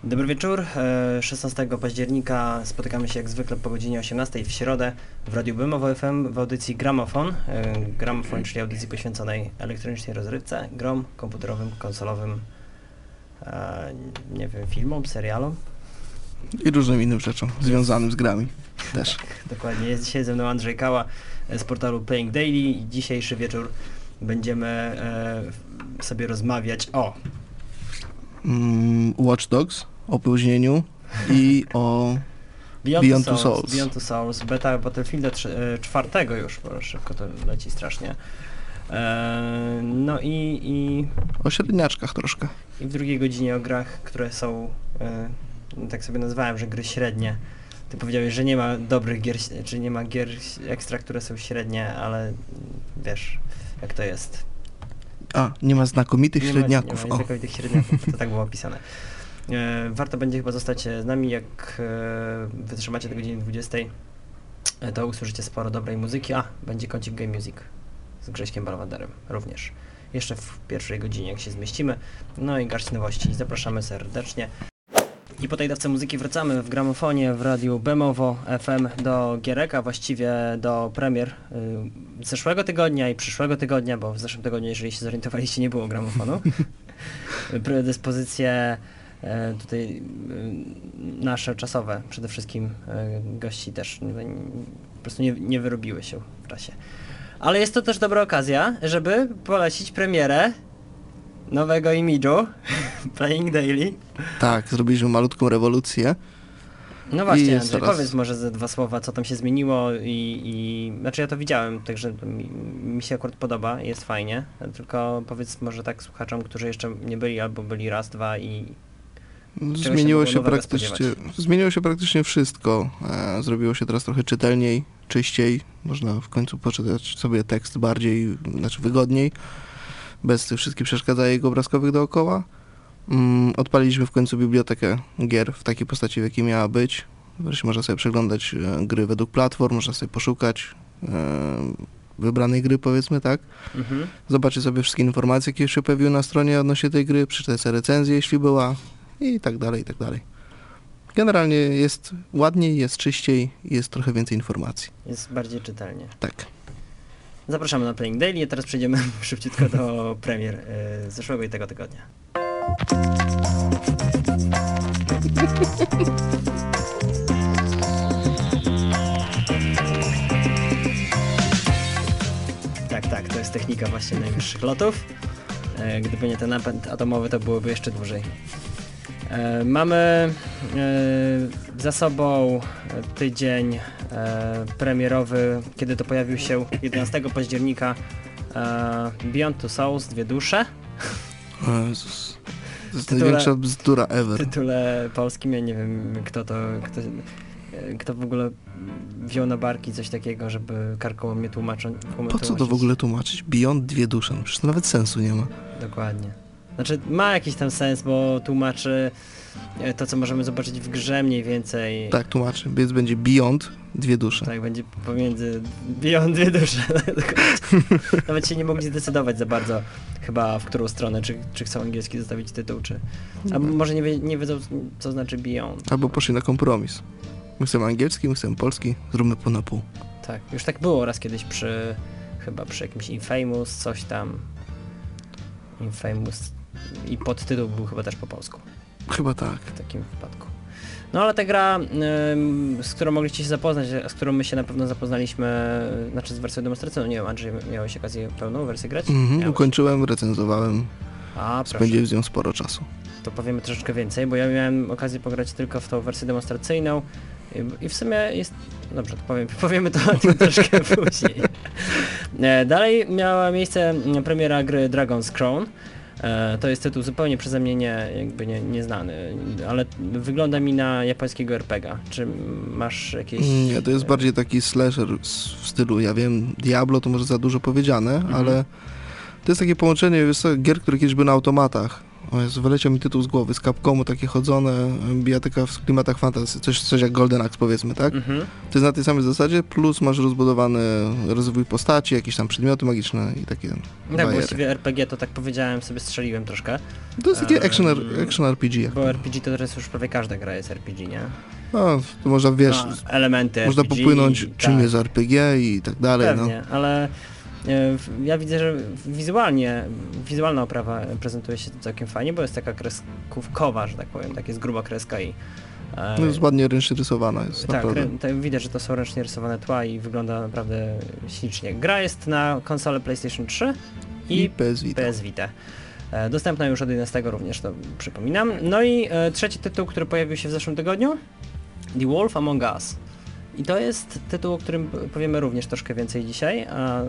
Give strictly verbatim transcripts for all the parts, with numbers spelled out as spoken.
Dobry wieczór. szesnastego października spotykamy się jak zwykle po godzinie osiemnastej w środę w Radiu Bemowo F M w audycji Gramofon. Gramofon, czyli audycji poświęconej elektronicznej rozrywce, grom komputerowym, konsolowym, nie wiem, filmom, serialom. I różnym innym rzeczom związanym z grami też. Tak, dokładnie. Jest dzisiaj ze mną Andrzej Kała z portalu Playing Daily i dzisiejszy wieczór będziemy e, sobie rozmawiać o Mm, Watch Dogs, o opóźnieniu i o Beyond, Beyond Two Two Souls, Souls. Beyond Two Souls, beta Battlefielda czwartego już, bo szybko to leci strasznie. E, no i, i, o średniaczkach troszkę. i w drugiej godzinie o grach, które są, e, tak sobie nazwałem, że gry średnie. Ty powiedziałeś, że nie ma dobrych gier, czy nie ma gier ekstra, które są średnie, ale wiesz, jak to jest. A, nie ma znakomitych Nie średniaków. Ma, nie ma znakomitych średniaków, to tak było opisane. E, warto będzie chyba zostać z nami, jak e, wytrzymacie do godziny dwudziestej, e, to usłyszycie sporo dobrej muzyki. A, będzie kącik Game Music z Grześkiem Balwanderem również. Jeszcze w pierwszej godzinie, jak się zmieścimy. No i garść nowości. Zapraszamy serdecznie. I po tej dawce muzyki wracamy w gramofonie w Radiu Bemowo F M do gierek, a właściwie do premier y, zeszłego tygodnia i przyszłego tygodnia, bo w zeszłym tygodniu, jeżeli się zorientowaliście, nie było gramofonu. Predyspozycje y, tutaj y, nasze czasowe, przede wszystkim y, gości też nie, nie, po prostu nie, nie wyrobiły się w czasie. Ale jest to też dobra okazja, żeby polecić premierę nowego imidżu Playing Daily. Tak, zrobiliśmy malutką rewolucję. No właśnie, jest Andrzej, teraz- powiedz może ze dwa słowa, co tam się zmieniło i, i... Znaczy ja to widziałem, także to mi, mi się akurat podoba, jest fajnie, tylko powiedz może tak słuchaczom, którzy jeszcze nie byli albo byli raz, dwa i... się Zmieniło mogło się, nowego praktycznie, spodziewać? zmieniło się praktycznie wszystko. E, zrobiło się teraz trochę czytelniej, czyściej. Można w końcu poczytać sobie tekst bardziej, znaczy wygodniej, bez tych wszystkich przeszkadzajek obrazkowych dookoła. Mm, odpaliliśmy w końcu bibliotekę gier w takiej postaci, w jakiej miała być. Wreszcie można sobie przeglądać e, gry według platform, można sobie poszukać e, wybranej gry, powiedzmy, tak. Mhm. Zobaczyć sobie wszystkie informacje, jakie się pojawiły na stronie odnośnie tej gry, przeczytać sobie recenzję, jeśli była, i tak dalej, i tak dalej. Generalnie jest ładniej, jest czyściej i jest trochę więcej informacji. Jest bardziej czytelnie. Tak. Zapraszamy na Playing Daily, a teraz przejdziemy szybciutko do premier y, zeszłego i tego tygodnia. Tak, tak, to jest technika właśnie najwyższych lotów. E, gdyby nie ten napęd atomowy, to byłoby jeszcze dłużej. E, mamy e, za sobą tydzień e, premierowy, kiedy to pojawił się jedenastego października e, Beyond Two Souls, Dwie dusze. O Jezus. To jest Tytule- największa bzdura W ever. tytule polskim, ja nie wiem kto to, kto, kto w ogóle wziął na barki coś takiego, żeby karkołomnie tłumaczyć. Po co to w ogóle tłumaczyć? Beyond dwie dusze. No przecież to nawet sensu nie ma. Dokładnie. Znaczy ma jakiś tam sens, bo tłumaczy e, to, co możemy zobaczyć w grze mniej więcej. Tak, tłumaczy. Więc będzie Beyond dwie dusze. Tak, będzie pomiędzy Beyond Dwie dusze. Nawet się nie mogli zdecydować za bardzo chyba w którą stronę, czy, czy chcą angielski zostawić tytuł, czy... A może nie, wie, nie wiedzą, co znaczy Beyond. Albo poszli na kompromis. My chcemy angielski, my chcemy polski, zróbmy po na pół. Tak, już tak było raz kiedyś przy, chyba przy jakimś Infamous, coś tam. Infamous i podtytuł był chyba też po polsku, Chyba tak. w takim wypadku. No ale ta gra, ym, z którą mogliście się zapoznać, z którą my się na pewno zapoznaliśmy, znaczy z wersją demonstracyjną, nie wiem, Andrzej, miałeś okazję pełną wersję grać? Mhm, Miałeś. ukończyłem, recenzowałem, A, proszę. spędziłem z nią sporo czasu. To powiemy troszeczkę więcej, bo ja miałem okazję pograć tylko w tą wersję demonstracyjną i, i w sumie jest... Dobrze, to powiem, powiemy to o tym troszkę później. E, Dalej miała miejsce premiera gry Dragon's Crown. E, To jest tytuł zupełnie przeze mnie nie, jakby nie, nieznany, ale wygląda mi na japońskiego er pe gie a. Czy masz jakieś... Nie, to jest bardziej taki slasher s- w stylu, ja wiem, Diablo to może za dużo powiedziane, Mhm. ale to jest takie połączenie wiesz co, gier, które kiedyś były na automatach. O Jezu, wyleciał mi tytuł z głowy, z Capcomu, takie chodzone, bijatyka w klimatach fantasy, coś, coś jak Golden Axe powiedzmy, tak? Mhm. To jest na tej samej zasadzie, plus masz rozbudowany rozwój postaci, jakieś tam przedmioty magiczne i takie Tak, bajery. właściwie R P G to tak powiedziałem, sobie strzeliłem troszkę. To jest takie action, Um, action R P G. Jak Bo to. R P G to teraz już prawie każda gra jest R P G, nie? No, to można, wiesz, No, elementy można R P G, popłynąć, czym tak, jest R P G i tak dalej. pewnie, ale e, w- ja widzę, że wizualnie, wizualna oprawa prezentuje się całkiem fajnie, bo jest taka kreskówkowa, że tak powiem, tak jest gruba kreska i e, No, jest ładnie ręcznie rysowana, jest tak, naprawdę. rę- to widać, że to są ręcznie rysowane tła i wygląda naprawdę ślicznie. Gra jest na konsolę PlayStation trzy i, I P S Vita. P S Vita. E, Dostępna już od jedenastego również, to przypominam. No i e, trzeci tytuł, który pojawił się w zeszłym tygodniu, The Wolf Among Us. I to jest tytuł, o którym p- powiemy również troszkę więcej dzisiaj, a, e,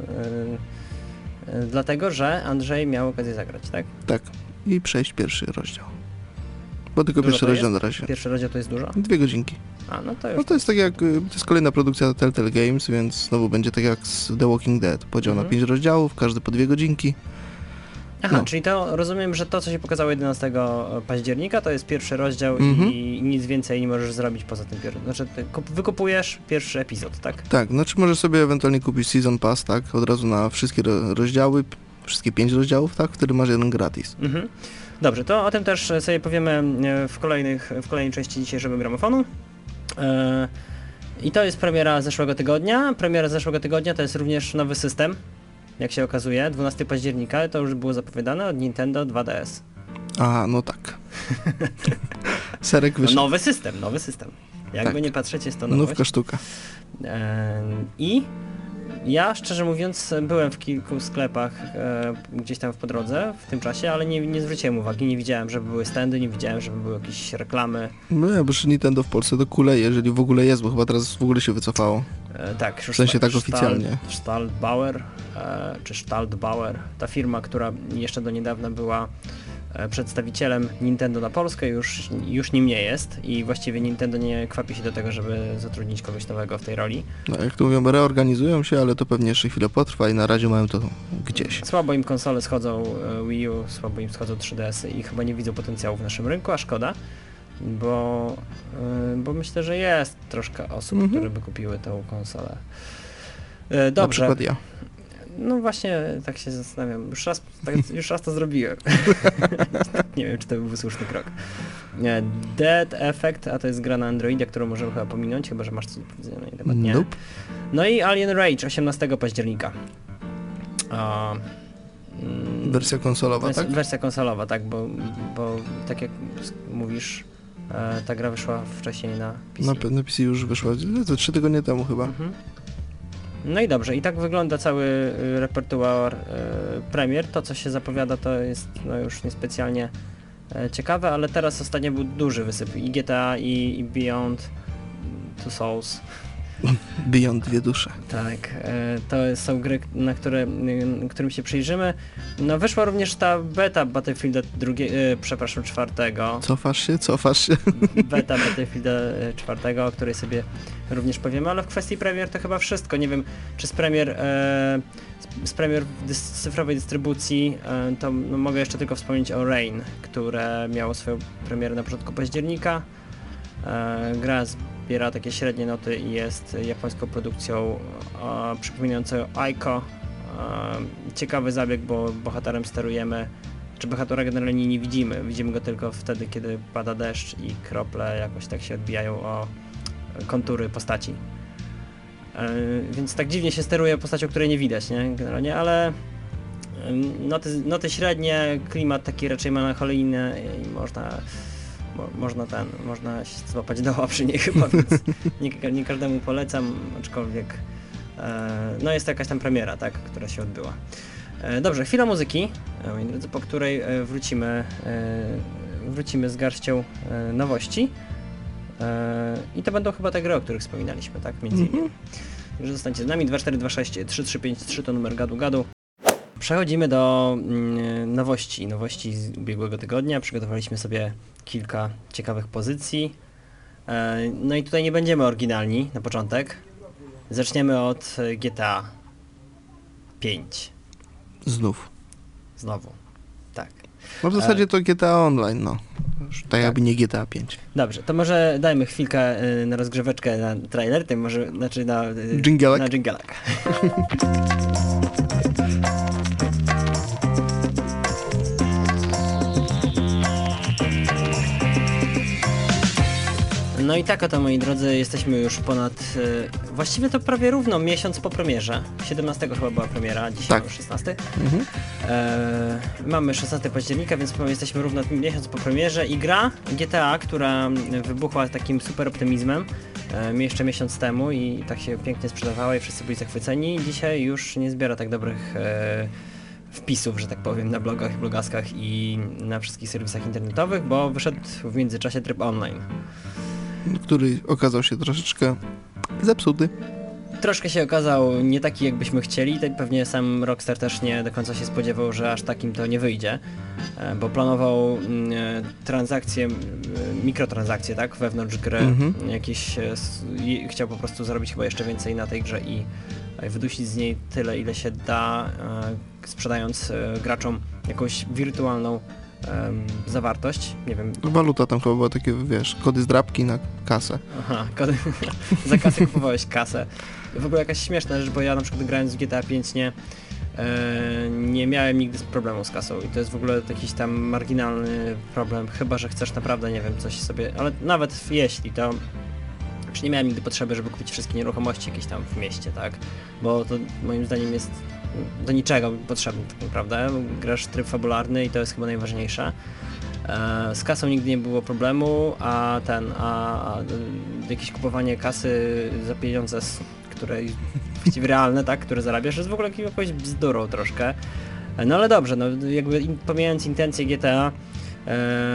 e, dlatego, że Andrzej miał okazję zagrać, tak? Tak. I przejść pierwszy rozdział. Bo tylko Dużo pierwszy to rozdział jest? na razie. Pierwszy rozdział to jest dużo? Dwie godzinki. A, no to już... No to jest tak jak, y, to jest kolejna produkcja Telltale Games, więc znowu będzie tak jak z The Walking Dead. Podział Mhm. na pięć rozdziałów, każdy po dwie godzinki. Aha, no. czyli to rozumiem, że to, co się pokazało jedenastego października, to jest pierwszy rozdział Mhm. i nic więcej nie możesz zrobić poza tym pierwszym. Znaczy, ty kup- wykupujesz pierwszy epizod, tak? Tak, znaczy możesz sobie ewentualnie kupić Season Pass, tak, od razu na wszystkie ro- rozdziały, p- wszystkie pięć rozdziałów, tak, wtedy masz jeden gratis. Mhm. Dobrze, to o tym też sobie powiemy e, w, kolejnych, w kolejnej części dzisiejszego gramofonu. E, I to jest premiera zeszłego tygodnia. Premiera zeszłego tygodnia to jest również nowy system, jak się okazuje, dwunastego października, to już było zapowiadane od Nintendo dwa D S. A, no tak. Serek No, wyszedł. nowy system, nowy system. Jakby Tak. nie patrzeć, jest to nowość. Nówka sztuka. E, I ja, szczerze mówiąc, byłem w kilku sklepach e, gdzieś tam po drodze w tym czasie, ale nie, nie zwróciłem uwagi, nie widziałem, żeby były standy, nie widziałem, żeby były jakieś reklamy. No ja, bo już Nintendo w Polsce to kuleje, jeżeli w ogóle jest, bo chyba teraz w ogóle się wycofało. E, tak, W sensie tak oficjalnie. Stahlbauer, e, czy Stahlbauer, ta firma, która jeszcze do niedawna była e, przedstawicielem Nintendo na Polskę, już, już nim nie jest i właściwie Nintendo nie kwapi się do tego, żeby zatrudnić kogoś nowego w tej roli. No jak to mówią, reorganizują się, ale to pewnie jeszcze chwilę potrwa i na razie mają to gdzieś. Słabo im konsole schodzą e, Wii U, słabo im schodzą trzy D S y i chyba nie widzą potencjału w naszym rynku, a szkoda, bo, e, bo myślę, że jest troszkę osób, Mhm. które by kupiły tą konsolę. E, Na Dobrze, przykład ja. no właśnie tak się zastanawiam, już raz, tak, już raz to zrobiłem. Nie wiem, czy to był słuszny krok. Nie, Dead Effect, a to jest gra na Androidzie, którą możemy chyba pominąć, chyba że masz coś do powiedzenia na jej temat, nie? Nope. No i Alien Rage osiemnastego października. A, mm, Wersja konsolowa, wers- tak? Wersja konsolowa, tak, bo, bo tak jak s- mówisz, e, ta gra wyszła wcześniej na P C. Na, P- na P C już wyszła, to trzy tygodnie temu chyba. Mhm. No i dobrze, i tak wygląda cały y, repertuar y, premier. To, co się zapowiada, to jest no, już niespecjalnie e, ciekawe, ale teraz ostatnio był duży wysyp i G T A, i, i Beyond Two Souls. Beyond dwie dusze. Tak, e, to są gry, na które, y, którym się przyjrzymy. No wyszła również ta beta Battlefielda drugiego, e, przepraszam, czwartego. Cofasz się, cofasz się. Beta Battlefielda e, czwartego, o której sobie również powiemy, ale w kwestii premier to chyba wszystko. Nie wiem, czy z premier, e, z, z premier w dys, cyfrowej dystrybucji, e, to no, mogę jeszcze tylko wspomnieć o Rain, które miało swoją premierę na początku października. E, gra zbiera takie średnie noty i jest japońską produkcją e, przypominającą Aiko. E, ciekawy zabieg, bo bohaterem sterujemy, czy bohatera generalnie nie widzimy, widzimy go tylko wtedy, kiedy pada deszcz i krople jakoś tak się odbijają o kontury postaci. E, więc tak dziwnie się steruje postacią, której nie widać, nie? Generalnie, ale e, noty, noty średnie, klimat taki raczej melancholijny i można Mo, można ten, można się złapać doła przy niej chyba, więc nie, nie każdemu polecam, aczkolwiek e, no jest to jakaś tam premiera, tak, która się odbyła. E, dobrze, chwila muzyki, e, moi drodzy, po której e, wrócimy, e, wrócimy z garścią e, nowości e, i to będą chyba te gry, o których wspominaliśmy, tak, między innymi. Mhm. Także zostańcie z nami, dwa cztery dwa sześć trzy trzy pięć trzy to numer gadu gadu. Przechodzimy do mm, nowości, nowości z ubiegłego tygodnia. Przygotowaliśmy sobie kilka ciekawych pozycji. E, no i tutaj nie będziemy oryginalni na początek. Zaczniemy od G T A pięć. Znów. Znowu. Tak. No w zasadzie to G T A Online, no. Już tak jakby nie G T A pięć. Dobrze, to może dajmy chwilkę y, na rozgrzeweczkę na trailer, tym może, znaczy na... Y, Dżingelek? Na dżingelek. No i tak oto, moi drodzy, jesteśmy już ponad, y, właściwie to prawie równo miesiąc po premierze. siedemnastego chyba była premiera, dzisiaj Tak. mamy szesnastego. Mhm. E, mamy szesnastego października, więc jesteśmy równo miesiąc po premierze i gra G T A, która wybuchła takim super optymizmem e, jeszcze miesiąc temu i tak się pięknie sprzedawała i wszyscy byli zachwyceni. Dzisiaj już nie zbiera tak dobrych e, wpisów, że tak powiem, na blogach, blogaskach i na wszystkich serwisach internetowych, bo wyszedł w międzyczasie tryb online. Który okazał się troszeczkę zepsuty. Troszkę się okazał nie taki, jakbyśmy chcieli, tak pewnie sam Rockstar też nie do końca się spodziewał, że aż takim to nie wyjdzie, e, bo planował mm, transakcje, m, mikrotransakcje, tak, wewnątrz gry, Mhm. jakieś, e, s- i chciał po prostu zarobić chyba jeszcze więcej na tej grze i e, wydusić z niej tyle, ile się da, e, sprzedając e, graczom jakąś wirtualną em, zawartość, nie wiem. Waluta tam chyba była takie, wiesz, kody zdrabki na kasę. Aha, kody, za kasę kupowałeś kasę. W ogóle jakaś śmieszna rzecz, bo ja na przykład grając w G T A pięć nie, e, nie miałem nigdy problemu z kasą i to jest w ogóle jakiś tam marginalny problem, chyba że chcesz naprawdę, nie wiem, coś sobie, ale nawet jeśli to, już nie miałem nigdy potrzeby, żeby kupić wszystkie nieruchomości jakieś tam w mieście, tak, bo to moim zdaniem jest do niczego potrzebne tak naprawdę, grasz tryb fabularny i to jest chyba najważniejsze. E, Z kasą nigdy nie było problemu, a ten, a, a jakieś kupowanie kasy za pieniądze, s- które właściwie realne, tak, które zarabiasz, jest w ogóle jakąś bzdurą troszkę. E, No ale dobrze, no jakby in, pomijając intencje G T A, e,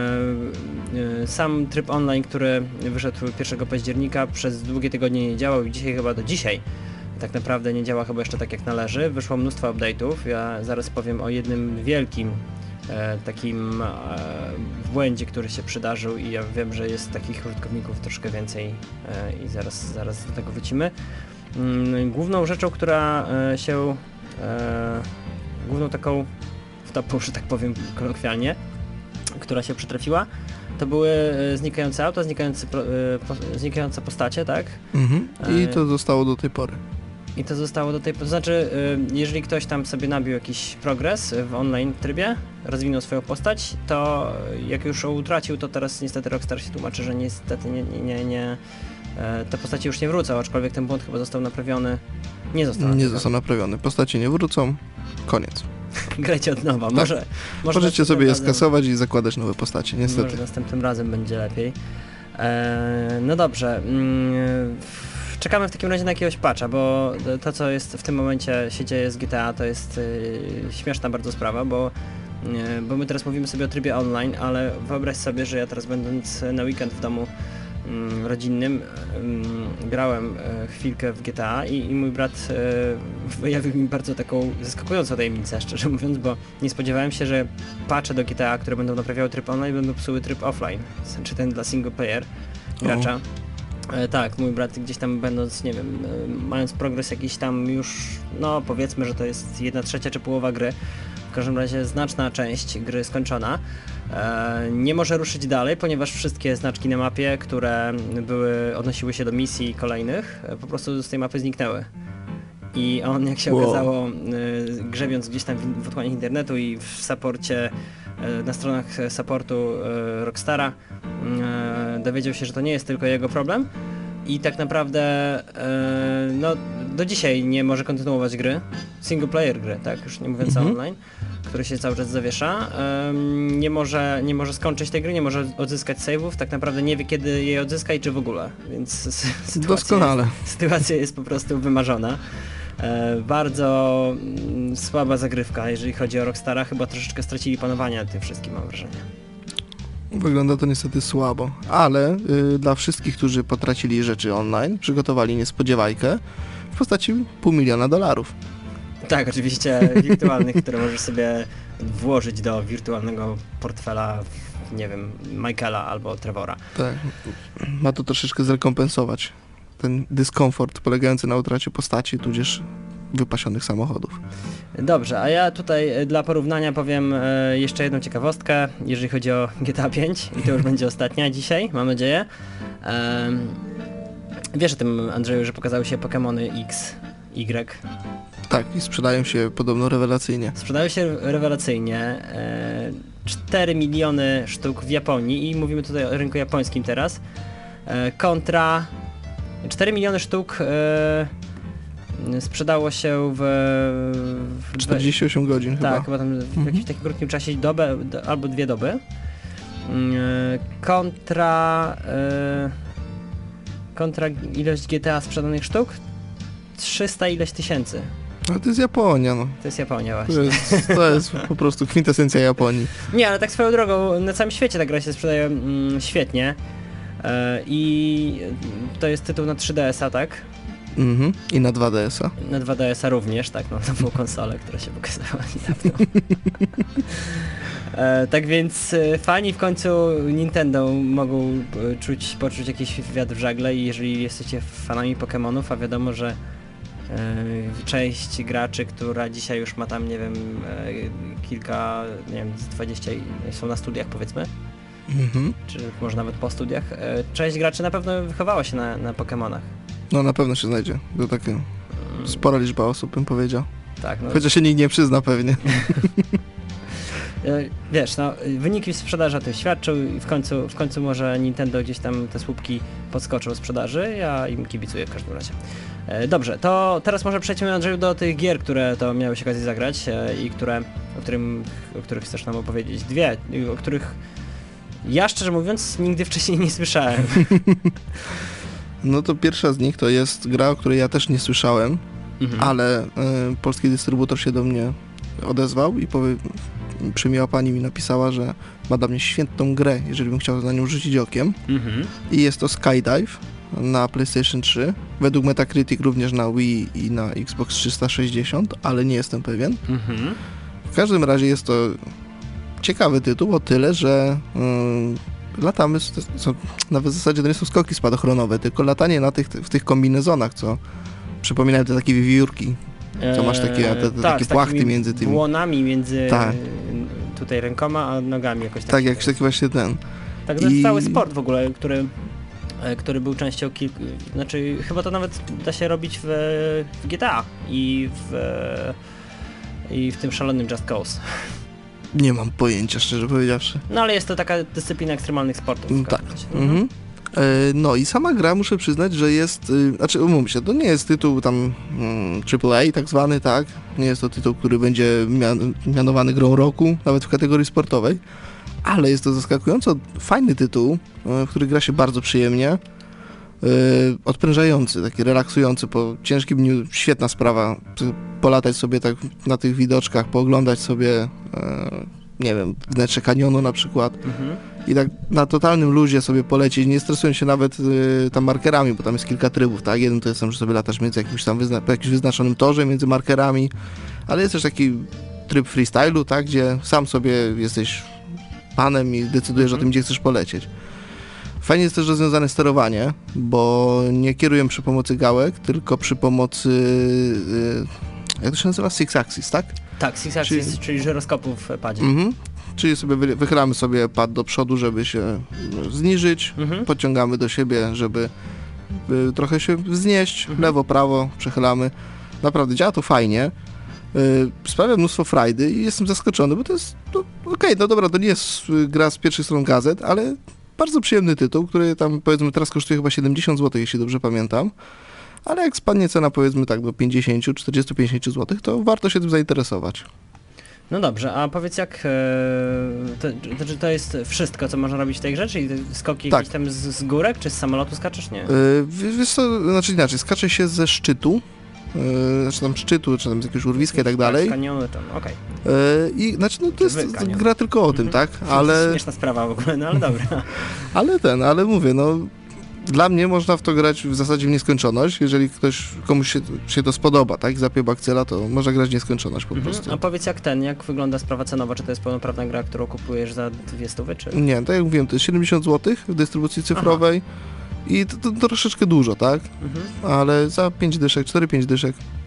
e, sam tryb online, który wyszedł pierwszego października, przez długie tygodnie nie działał i dzisiaj chyba do dzisiaj tak naprawdę nie działa chyba jeszcze tak jak należy. Wyszło mnóstwo update'ów, ja zaraz powiem o jednym wielkim e, takim e, błędzie, który się przydarzył i ja wiem, że jest takich użytkowników troszkę więcej e, i zaraz, zaraz do tego wrócimy. Mm, główną rzeczą, która e, się, e, główną taką wtopą, że tak powiem kolokwialnie, która się przytrafiła, to były e, znikające auta, znikające, pro- e, po, znikające postacie, tak? Mhm. I E, to zostało do tej pory. I to zostało do tej... To znaczy, y, jeżeli ktoś tam sobie nabił jakiś progres w online trybie, rozwinął swoją postać, to jak już ją utracił, to teraz niestety Rockstar się tłumaczy, że niestety nie, nie, nie, nie e, te postacie już nie wrócą, aczkolwiek ten błąd chyba został naprawiony. Nie został Nie naprawiony. został naprawiony. Postacie nie wrócą. Koniec. Grajcie od nowa. Może, może Możecie następnym sobie je razem- skasować i zakładać nowe postacie, niestety. Może następnym razem będzie lepiej. E, no dobrze. Mm, czekamy w takim razie na jakiegoś patcha, bo to, co jest w tym momencie się dzieje z G T A, to jest y, śmieszna bardzo sprawa, bo, y, bo my teraz mówimy sobie o trybie online, ale wyobraź sobie, że ja teraz będąc na weekend w domu mm, rodzinnym mm, grałem e, chwilkę w G T A i, i mój brat e, wyjawił mi bardzo taką zaskakującą tajemnicę, szczerze mówiąc, bo nie spodziewałem się, że patche do G T A, które będą naprawiały tryb online, będą psuły tryb offline, czy ten dla single player gracza. E, tak, mój brat gdzieś tam będąc, nie wiem, e, mając progres jakiś tam już, no powiedzmy, że to jest jedna trzecia czy połowa gry, w każdym razie znaczna część gry skończona, e, nie może ruszyć dalej, ponieważ wszystkie znaczki na mapie, które były, odnosiły się do misji kolejnych, e, po prostu z tej mapy zniknęły. I on, jak się Wow. okazało, e, grzebiąc gdzieś tam w, w otchłaniach internetu i w saporcie, e, na stronach supportu e, Rockstara, e, dowiedział się, że to nie jest tylko jego problem i tak naprawdę e, no, do dzisiaj nie może kontynuować gry, single player gry, tak, już nie mówiąc Mhm. o online, który się cały czas zawiesza, em, nie może, nie może skończyć tej gry, nie może odzyskać save'ów, tak naprawdę nie wie, kiedy je odzyska i czy w ogóle, więc sy- sytuacja Doskonale. Jest, sytuacja jest po prostu wymarzona. E, bardzo mm, słaba zagrywka, jeżeli chodzi o Rockstara, chyba troszeczkę stracili panowanie nad tym wszystkim, mam wrażenie. Wygląda to niestety słabo, ale y, dla wszystkich, którzy potracili rzeczy online, przygotowali niespodziewajkę w postaci pół miliona dolarów. Tak, oczywiście wirtualnych, które możesz sobie włożyć do wirtualnego portfela, nie wiem, Michaela albo Trevora. Tak. Ma to troszeczkę zrekompensować ten dyskomfort polegający na utracie postaci, tudzież wypasionych samochodów. Dobrze, a ja tutaj e, dla porównania powiem e, jeszcze jedną ciekawostkę, jeżeli chodzi o G T A pięć i to już będzie ostatnia dzisiaj, mam nadzieję. E, wiesz o tym, Andrzeju, że pokazały się Pokémony X, Y. Tak, i sprzedają się podobno rewelacyjnie. Sprzedają się rewelacyjnie. E, cztery miliony sztuk w Japonii i mówimy tutaj o rynku japońskim teraz. E, kontra cztery miliony sztuk e, sprzedało się w, w czterdzieści osiem godzin chyba. Tak, chyba tam w Mhm. jakimś takim krótkim czasie, dobę do, albo dwie doby. E, kontra e, kontra ilość G T A sprzedanych sztuk trzysta ileś tysięcy. Ale to jest Japonia, no. To jest Japonia To właśnie. jest, to jest po prostu kwintesencja Japonii. Nie, ale tak swoją drogą, na całym świecie ta gra się sprzedaje mm, świetnie. E, I to jest tytuł na trzy D S a, tak? Mhm. I na dwa D S a. Na dwa D S a również, tak, no nową konsolę, która się pokazała niedawno. e, tak więc e, fani w końcu Nintendo mogą e, czuć, poczuć jakiś wiatr w żagle i jeżeli jesteście fanami Pokémonów, a wiadomo, że e, część graczy, która dzisiaj już ma tam, nie wiem, e, kilka, nie wiem, z dwadzieścia i są na studiach, powiedzmy, Mhm. czy może nawet po studiach, e, część graczy na pewno wychowała się na, na Pokémonach. No na pewno się znajdzie. To takie spora liczba osób, bym powiedział. Tak, no. Chociaż się nikt nie przyzna pewnie. E, Wiesz, no, wyniki sprzedaży o tym świadczą i w końcu, w końcu może Nintendo gdzieś tam te słupki podskoczą sprzedaży, ja im kibicuję w każdym razie. E, Dobrze, to teraz może przejdźmy, Andrzeju, do tych gier, które to miałeś okazję zagrać e, i które, o, którym, o których chcesz nam opowiedzieć. Dwie, o których ja szczerze mówiąc nigdy wcześniej nie słyszałem. No to pierwsza z nich to jest gra, o której ja też nie słyszałem, Mhm. ale y, polski dystrybutor się do mnie odezwał i powie, przymiła pani mi napisała, że ma dla mnie świetną grę, jeżeli bym chciał na nią rzucić okiem. Mhm. I jest to Skydive na PlayStation trzy, według Metacritic również na Wii i na Xbox trzysta sześćdziesiąt, ale nie jestem pewien. Mhm. W każdym razie jest to ciekawy tytuł o tyle, że yy, latamy, z- co, nawet w zasadzie to nie są skoki spadochronowe, tylko latanie na tych, w tych kombinezonach, co przypominają te takie wiewiórki. Co masz takie- te- te tak, takie z płachty takimi między tymi. błonami między Tak. tutaj rękoma, a nogami jakoś tak. Tak, się jak taki właśnie ten. Tak, to jest I- cały sport w ogóle, który, e, który był częścią kilku, znaczy chyba to nawet da się robić w, w G T A i w, e, i w tym szalonym Just Cause. Nie mam pojęcia, szczerze powiedziawszy. No ale jest to taka dyscyplina ekstremalnych sportów. w Mm, każdym tak. razie. Mhm. E, No i sama gra, muszę przyznać, że jest, y, znaczy umówmy się, to nie jest tytuł tam mm, triple A tak zwany, tak? Nie jest to tytuł, który będzie mian mianowany grą roku, nawet w kategorii sportowej, ale jest to zaskakująco fajny tytuł, e, w który gra się bardzo przyjemnie, e, odprężający, taki relaksujący po ciężkim dniu, świetna sprawa, p- polatać sobie tak na tych widoczkach, pooglądać sobie, e, nie wiem, wnętrze kanionu na przykład, Mhm. i tak na totalnym luzie sobie polecieć, nie stresując się nawet y, tam markerami, bo tam jest kilka trybów, tak? Jeden to jest tam, że sobie latasz między jakimś tam wyzna po jakimś wyznaczonym torze, między markerami, ale jest też taki tryb freestylu, tak? Gdzie sam sobie jesteś panem i decydujesz Mhm. o tym, gdzie chcesz polecieć. Fajnie jest też rozwiązane sterowanie, bo nie kieruję przy pomocy gałek, tylko przy pomocy, y, jak to się nazywa? Six Axis, tak? Tak, Six Axis, Czyli- czyli żyroskopu w padzie. Mhm. Czyli sobie wy- wychylamy sobie pad do przodu, żeby się no, zniżyć, Mhm. podciągamy do siebie, żeby y, trochę się wznieść, Mhm. lewo, prawo, przechylamy. Naprawdę działa to fajnie. Y, sprawia mnóstwo frajdy i jestem zaskoczony, bo to jest, no, okej, no dobra, to nie jest y, gra z pierwszych stron gazet, ale bardzo przyjemny tytuł, który tam powiedzmy teraz kosztuje chyba siedemdziesiąt złotych, jeśli dobrze pamiętam. Ale jak spadnie cena powiedzmy tak do pięćdziesiąt, czterdzieści pięćdziesiąt złotych, to warto się tym zainteresować. No dobrze, a powiedz jak, e, to, to, czy to jest wszystko, co można robić w tej grze, czyli te skoki Tak. jakieś tam z, z górek, czy z samolotu skaczesz? Nie. Yy, w- wiesz co, znaczy inaczej, skacze się ze szczytu, yy, znaczy tam szczytu, czy tam z jakiegoś urwiska i tak dalej. Z kanionu, tam, okej. Yy, I znaczy, no to jest Czy wy kanion. gra tylko o tym, Mhm. tak? Ale, Śmieszna sprawa w ogóle, no ale dobra. ale ten, ale mówię, no dla mnie można w to grać w zasadzie w nieskończoność. Jeżeli ktoś, komuś się, się to spodoba, tak? Zapie bakcyla, to można grać w nieskończoność po Mhm. prostu. A powiedz jak ten, jak wygląda sprawa cenowa, czy to jest pełnoprawna gra, którą kupujesz za dwie stówy, czy? Nie, tak jak mówiłem, to jest siedemdziesiąt złotych w dystrybucji cyfrowej i to, to, to troszeczkę dużo, tak? Mhm. Ale za pięć dyszek, cztery pięć dyszek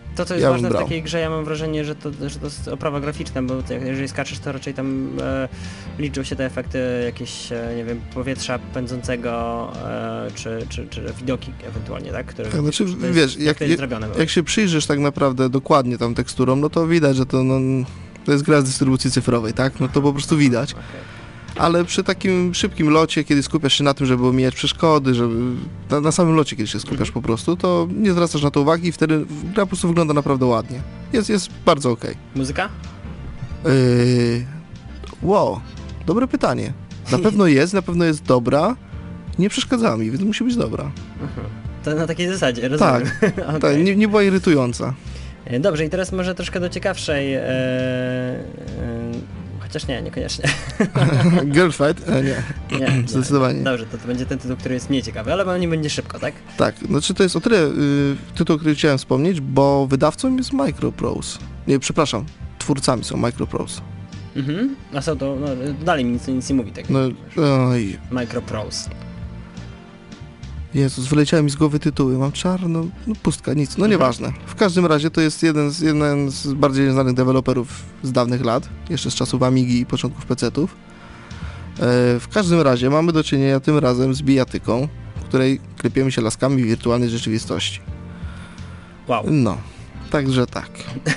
To, co jest ja ważne w brał. takiej grze, ja mam wrażenie, że to, że to jest oprawa graficzna, bo to, jeżeli skaczesz, to raczej tam e, liczą się te efekty jakieś, e, nie wiem, powietrza pędzącego, e, czy, czy, czy widoki ewentualnie, tak? Które, Tak, znaczy, to jest, wiesz, jak, jak, to jest zrobione. jak się przyjrzysz tak naprawdę dokładnie tam teksturom, no to widać, że to, no, to jest gra z dystrybucji cyfrowej, tak? No to po prostu widać. Okay. Ale przy takim szybkim locie, kiedy skupiasz się na tym, żeby omijać przeszkody, żeby na, na samym locie, kiedy się skupiasz Mhm. po prostu, to nie zwracasz na to uwagi i wtedy gra po prostu wygląda naprawdę ładnie. Jest, jest bardzo okej. Muzyka? Yy, wow, dobre pytanie. Na pewno jest, na pewno jest dobra. Nie przeszkadzała mi, więc musi być dobra. Mhm. To na takiej zasadzie, rozumiem. Tak, Okay. tak nie, nie była irytująca. Dobrze, i teraz może troszkę do ciekawszej, e, e, chociaż nie, niekoniecznie. Girlfight? E, nie. Nie, nie. Zdecydowanie. Dobrze, to, to będzie ten tytuł, który jest nieciekawy, ale on nie będzie szybko, tak? Tak, znaczy to jest o tyle y, tytuł, który chciałem wspomnieć, bo wydawcą jest Microprose. Nie, przepraszam, twórcami są Microprose. Mhm. A co to, no, dalej mi nic, nic nie mówi tak. No, oj, Microprose. Jezus, wyleciały mi z głowy tytuły, mam czarno, no pustka, nic, no nieważne. W każdym razie to jest jeden z, jeden z bardziej znanych deweloperów z dawnych lat, jeszcze z czasów Amigi i początków pecetów. E, w każdym razie mamy do czynienia tym razem z bijatyką, w której klepiemy się laskami w wirtualnej rzeczywistości. Wow. No, także tak.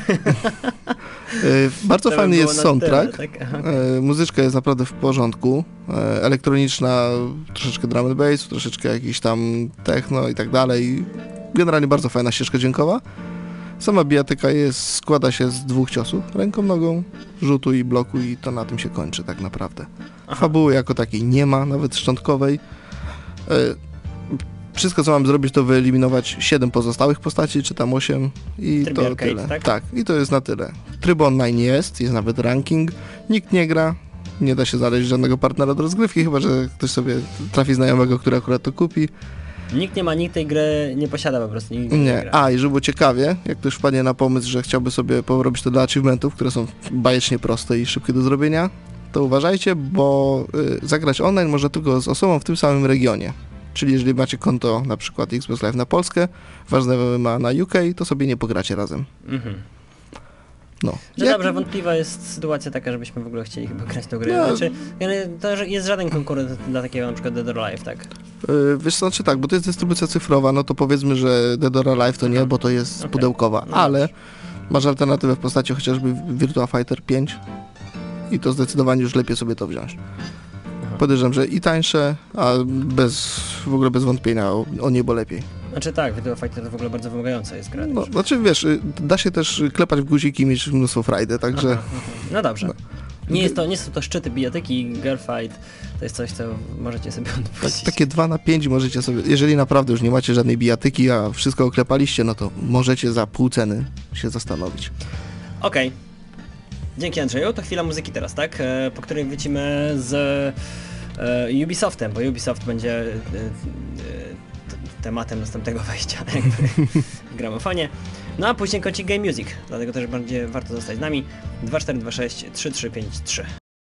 e, bardzo To fajny by jest było na soundtrack, tyle, tak? Okay. e, muzyczka jest naprawdę w porządku, e, elektroniczna, troszeczkę drum and bass, troszeczkę jakiś tam techno i tak dalej. Generalnie bardzo fajna ścieżka dźwiękowa. Sama bijatyka jest, składa się z dwóch ciosów, ręką, nogą, rzutu i bloku i to na tym się kończy tak naprawdę. Aha. Fabuły jako takiej nie ma, nawet szczątkowej. E, Wszystko, co mam zrobić, to wyeliminować siedem pozostałych postaci, czy tam osiem i Trybie to arcade, tyle. tak? Tak, i to jest na tyle. Tryb online jest, jest nawet ranking, nikt nie gra, nie da się znaleźć żadnego partnera do rozgrywki, chyba że ktoś sobie trafi znajomego, który akurat to kupi. Nikt nie ma, nikt tej gry nie posiada po prostu. Nikt nie, Nie, gra. a i żeby było ciekawie, jak ktoś wpadnie na pomysł, że chciałby sobie porobić to dla achievementów, które są bajecznie proste i szybkie do zrobienia, to uważajcie, bo y, zagrać online można tylko z osobą w tym samym regionie. Czyli jeżeli macie konto na przykład Xbox Live na Polskę, wasz znajomy ma na U K, to sobie nie pogracie razem. Mhm. No. Że Jak- dobrze, wątpliwa jest sytuacja taka, żebyśmy w ogóle chcieli chyba grać tą grę. No. Znaczy, to że jest żaden konkurent dla takiego na przykład Dead or Alive, tak? Yy, wiesz co, znaczy tak, bo to jest dystrybucja cyfrowa, no to powiedzmy, że Dead or Alive to nie, Aha. bo to jest Okej. pudełkowa, No ale dobrze. masz alternatywę w postaci chociażby Virtua Fighter pięć i to zdecydowanie już lepiej sobie to wziąć. Aha. Podejrzewam, że i tańsze, a bez, w ogóle bez wątpienia o, o niebo lepiej. Znaczy tak, Video Fighter to w ogóle bardzo wymagająca jest gra. No, znaczy wiesz, y, da się też klepać w guziki i mieć mnóstwo frajdy, także... Aha, aha. No dobrze. No. Nie, jest to, nie są to szczyty bijatyki, Girlfight, to jest coś, co możecie sobie Tak, odpuścić. takie dwa na pięć możecie sobie, jeżeli naprawdę już nie macie żadnej bijatyki, a wszystko oklepaliście, no to możecie za pół ceny się zastanowić. Okej. Dzięki Andrzeju, to chwila muzyki teraz, tak? E, po której wrócimy z e, Ubisoftem, bo Ubisoft będzie e, e, t- tematem następnego wejścia jakby w gramofonie. No a później kącik Game Music, dlatego też będzie warto zostać z nami. dwa cztery dwa sześć trzy trzy pięć trzy.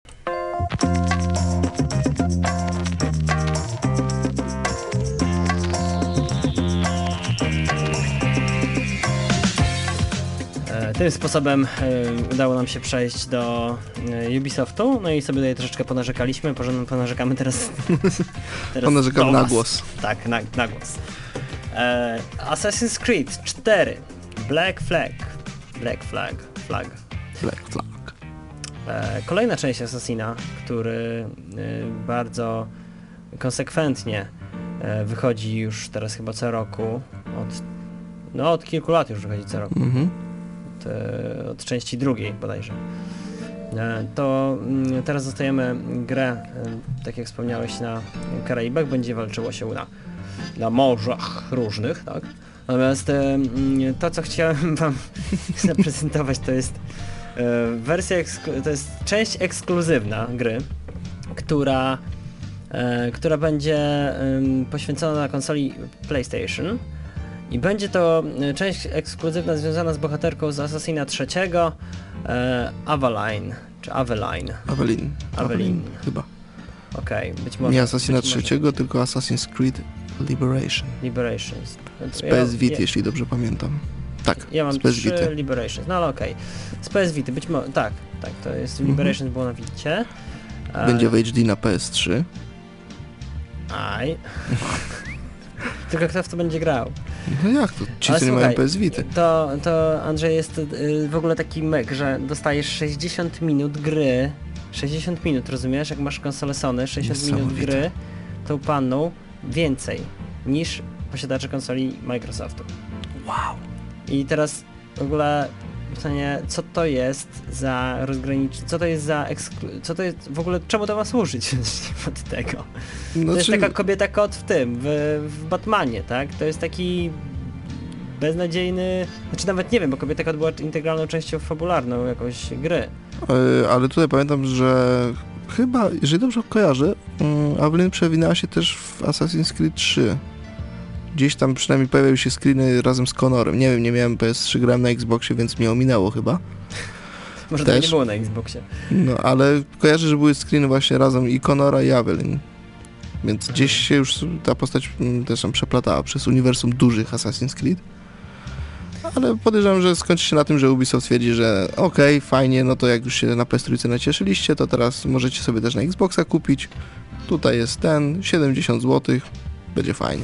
E, Tym sposobem e, udało nam się przejść do e, Ubisoftu, no i sobie tutaj troszeczkę ponarzekaliśmy, porządnie ponarzekamy teraz. teraz Ponarzekam do na was. głos. Tak, na, na głos. E, Assassin's Creed cztery, Black Flag, Black Flag, Flag. Black Flag. E, kolejna część Assassina, który e, bardzo konsekwentnie e, wychodzi już teraz chyba co roku, od, no od kilku lat już wychodzi co roku. Mhm. Od, e, od części drugiej bodajże. E, To mm, teraz dostajemy grę, e, tak jak wspomniałeś, na Karaibach, będzie walczyło się na, na morzach różnych, tak? Natomiast e, mm, to, co chciałem wam zaprezentować, to jest e, wersja, eksklu- to jest część ekskluzywna gry, która, e, która będzie em, poświęcona na konsoli PlayStation. I będzie to e, część ekskluzywna związana z bohaterką z Assassina trzeciego, e, Aveline, czy Aveline, Avelin. Avelin. Chyba. okej, być może. Nie Assassina być może trzeciego, tylko Assassin's Creed Liberation. Liberations. Z P S Ja- Vita, ja- jeśli dobrze pamiętam. Tak, Ja mam z P S trzy Vity. Liberations, no ale okej. Okay. Z P S Vity, być może, tak, tak, to jest Mhm. Liberations było na Vicie. Będzie w H D na P S trzy. Aj. Tylko kto w to będzie grał? No jak to? Ci, Ale co nie słuchaj, mają P S Vity. To, to Andrzej jest y, w ogóle taki myk, że dostajesz sześćdziesiąt minut gry, sześćdziesiąt minut, rozumiesz? Jak masz konsolę Sony, sześćdziesiąt minut Niesamowite. gry, tą panną więcej niż posiadacze konsoli Microsoftu. Wow. I teraz w ogóle pytanie, co to jest za rozgraniczenie, co to jest za eksklu- co to jest, w ogóle czemu to ma służyć od tego? No, To jest czy... taka kobieta kot w tym, w, w Batmanie, tak? To jest taki beznadziejny, znaczy nawet nie wiem, bo kobieta kot była integralną częścią fabularną jakoś gry. Yy, ale tutaj pamiętam, że chyba, jeżeli dobrze kojarzę, yy, Evelyn przewinęła się też w Assassin's Creed trzy. Gdzieś tam przynajmniej pojawiały się screeny razem z Connorem. Nie wiem, nie miałem P S trzy, grałem na Xboxie, więc mnie ominęło chyba. Może Też. tego nie było na Xboxie. No, ale kojarzę, że były screeny właśnie razem i Connora i Evelyn. Więc Mhm. gdzieś się już ta postać mm, też tam przeplatała przez uniwersum dużych Assassin's Creed. Ale podejrzewam, że skończy się na tym, że Ubisoft stwierdzi, że okej, okay, fajnie, no to jak już się na P S trzy nacieszyliście, to teraz możecie sobie też na Xboxa kupić. Tutaj jest ten, siedemdziesiąt złotych, będzie fajnie.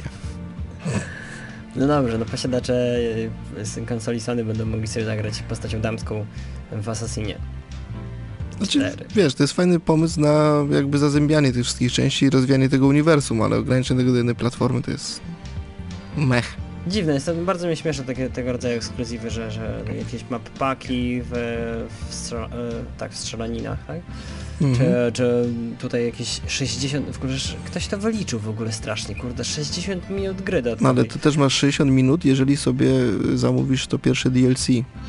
No dobrze, no posiadacze z konsoli Sony będą mogli sobie zagrać postacią damską w Assassinie. Znaczy, Cztery. wiesz, to jest fajny pomysł na jakby zazębianie tych wszystkich części i rozwijanie tego uniwersum, ale ograniczenie tego do jednej platformy to jest mech. Dziwne, jest to bardzo mnie śmieszy takie, tego rodzaju ekskluzywy, że, że jakieś map paki w, w, strzela, tak, w strzelaninach, tak? Mhm. Czy, czy tutaj jakieś sześćdziesiąt, w ogóle, ktoś to wyliczył w ogóle strasznie, kurde, sześćdziesiąt minut gry do No ale ty też masz sześćdziesiąt minut, jeżeli sobie zamówisz to pierwsze D L C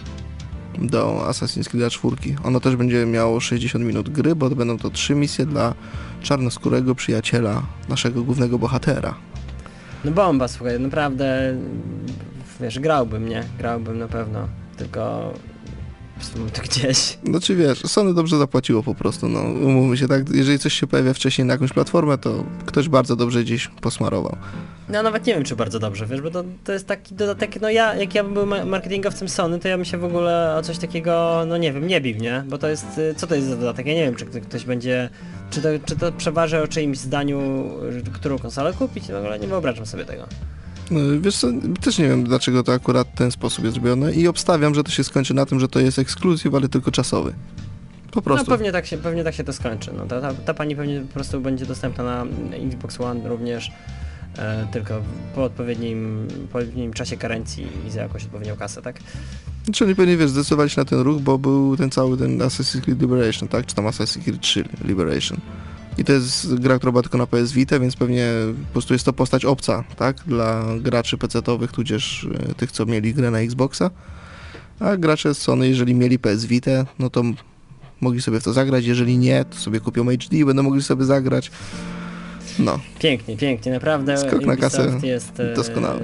do Assassin's Creed cztery. Ono też będzie miało sześćdziesiąt minut gry, bo będą to trzy misje dla czarnoskórego przyjaciela naszego głównego bohatera. No bomba, słuchaj, naprawdę, wiesz, grałbym, nie? Grałbym na pewno, tylko po prostu mam to gdzieś. Znaczy wiesz, Sony dobrze zapłaciło po prostu, no umówmy się, tak, jeżeli coś się pojawia wcześniej na jakąś platformę, to ktoś bardzo dobrze gdzieś posmarował. No nawet nie wiem, czy bardzo dobrze, wiesz, bo to, to jest taki dodatek, no ja, jak ja bym był ma- marketingowcem Sony, to ja bym się w ogóle o coś takiego, no nie wiem, nie bił, nie? Bo to jest, y, co to jest za dodatek? Ja nie wiem, czy kto- ktoś będzie, czy to, czy to przeważy o czyimś zdaniu, y, którą konsolę kupić, no w ogóle nie wyobrażam sobie tego. No, wiesz co, też nie wiem, dlaczego to akurat w ten sposób jest zrobione i obstawiam, że to się skończy na tym, że to jest ekskluzyw, ale tylko czasowy. Po prostu. No pewnie tak się, pewnie tak się to skończy, no ta, ta, ta pani pewnie po prostu będzie dostępna na Xbox One również, e, tylko po odpowiednim, po odpowiednim czasie karencji i za jakąś odpowiednią kasę, tak? Czyli pewnie, wiesz, zdecydowali się na ten ruch, bo był ten cały ten Assassin's Creed Liberation, tak? Czy tam Assassin's Creed trzy Liberation. I to jest gra, która była tylko na P S Vita, więc pewnie po prostu jest to postać obca, tak? Dla graczy pecetowych, tudzież e, tych, co mieli grę na Xboxa. A gracze z Sony, jeżeli mieli P S Vita, no to m- mogli sobie w to zagrać. Jeżeli nie, to sobie kupią H D i będą mogli sobie zagrać. No. Pięknie, pięknie, naprawdę. Skok na Ubisoft kasę jest e, doskonały.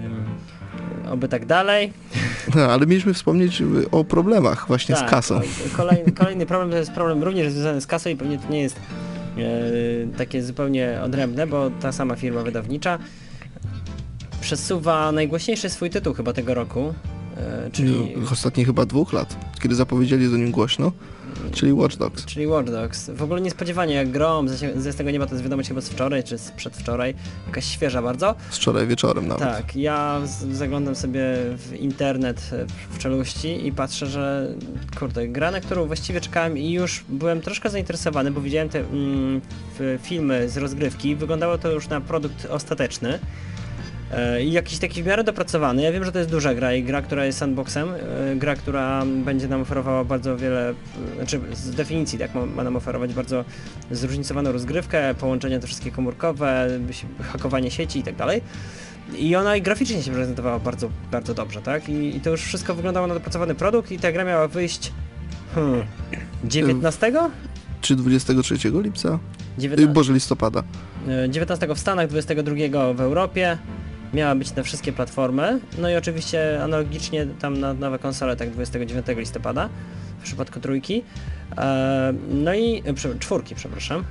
e, oby tak dalej. No, ale mieliśmy wspomnieć y, o problemach właśnie tak, z kasą. o- Kolejny, kolejny problem to jest problem również związany z kasą i pewnie to nie jest e, takie zupełnie odrębne, bo ta sama firma wydawnicza przesuwa najgłośniejszy swój tytuł chyba tego roku, e, czyli, No, ostatnich chyba dwóch lat, kiedy zapowiedzieli o nim głośno, czyli Watch Dogs. czyli Watch Dogs. W ogóle niespodziewanie jak grom ze, ze z tego nieba, to jest wiadomość chyba z wczoraj czy z przedwczoraj, jakaś świeża bardzo. Z wczoraj wieczorem nawet. Tak, ja z, zaglądam sobie w internet e, w czeluści i patrzę, że kurde, gra, na którą właściwie czekałem i już byłem troszkę zainteresowany, bo widziałem te mm, w, filmy z rozgrywki, wyglądało to już na produkt ostateczny. E, I jakiś taki w miarę dopracowany. Ja wiem, że to jest duża gra i gra, która jest sandboxem, e, gra, która będzie nam oferowała bardzo wiele, e, znaczy z definicji tak ma, ma nam oferować bardzo zróżnicowaną rozgrywkę, połączenia te wszystkie komórkowe, hakowanie sieci i tak dalej. I ona i graficznie się prezentowała bardzo, bardzo dobrze, tak? I, i to już wszystko wyglądało na dopracowany produkt i ta gra miała wyjść hmm, dziewiętnastego? Czy dwudziestego trzeciego lipca? Y, dziewiętnastego. Boże, listopada. dziewiętnastego w Stanach, dwudziestego drugiego w Europie. Miała być na wszystkie platformy. No i oczywiście analogicznie tam na nowe konsole, tak dwudziestego dziewiątego listopada. w przypadku trójki. E, no i e, czwórki, przepraszam.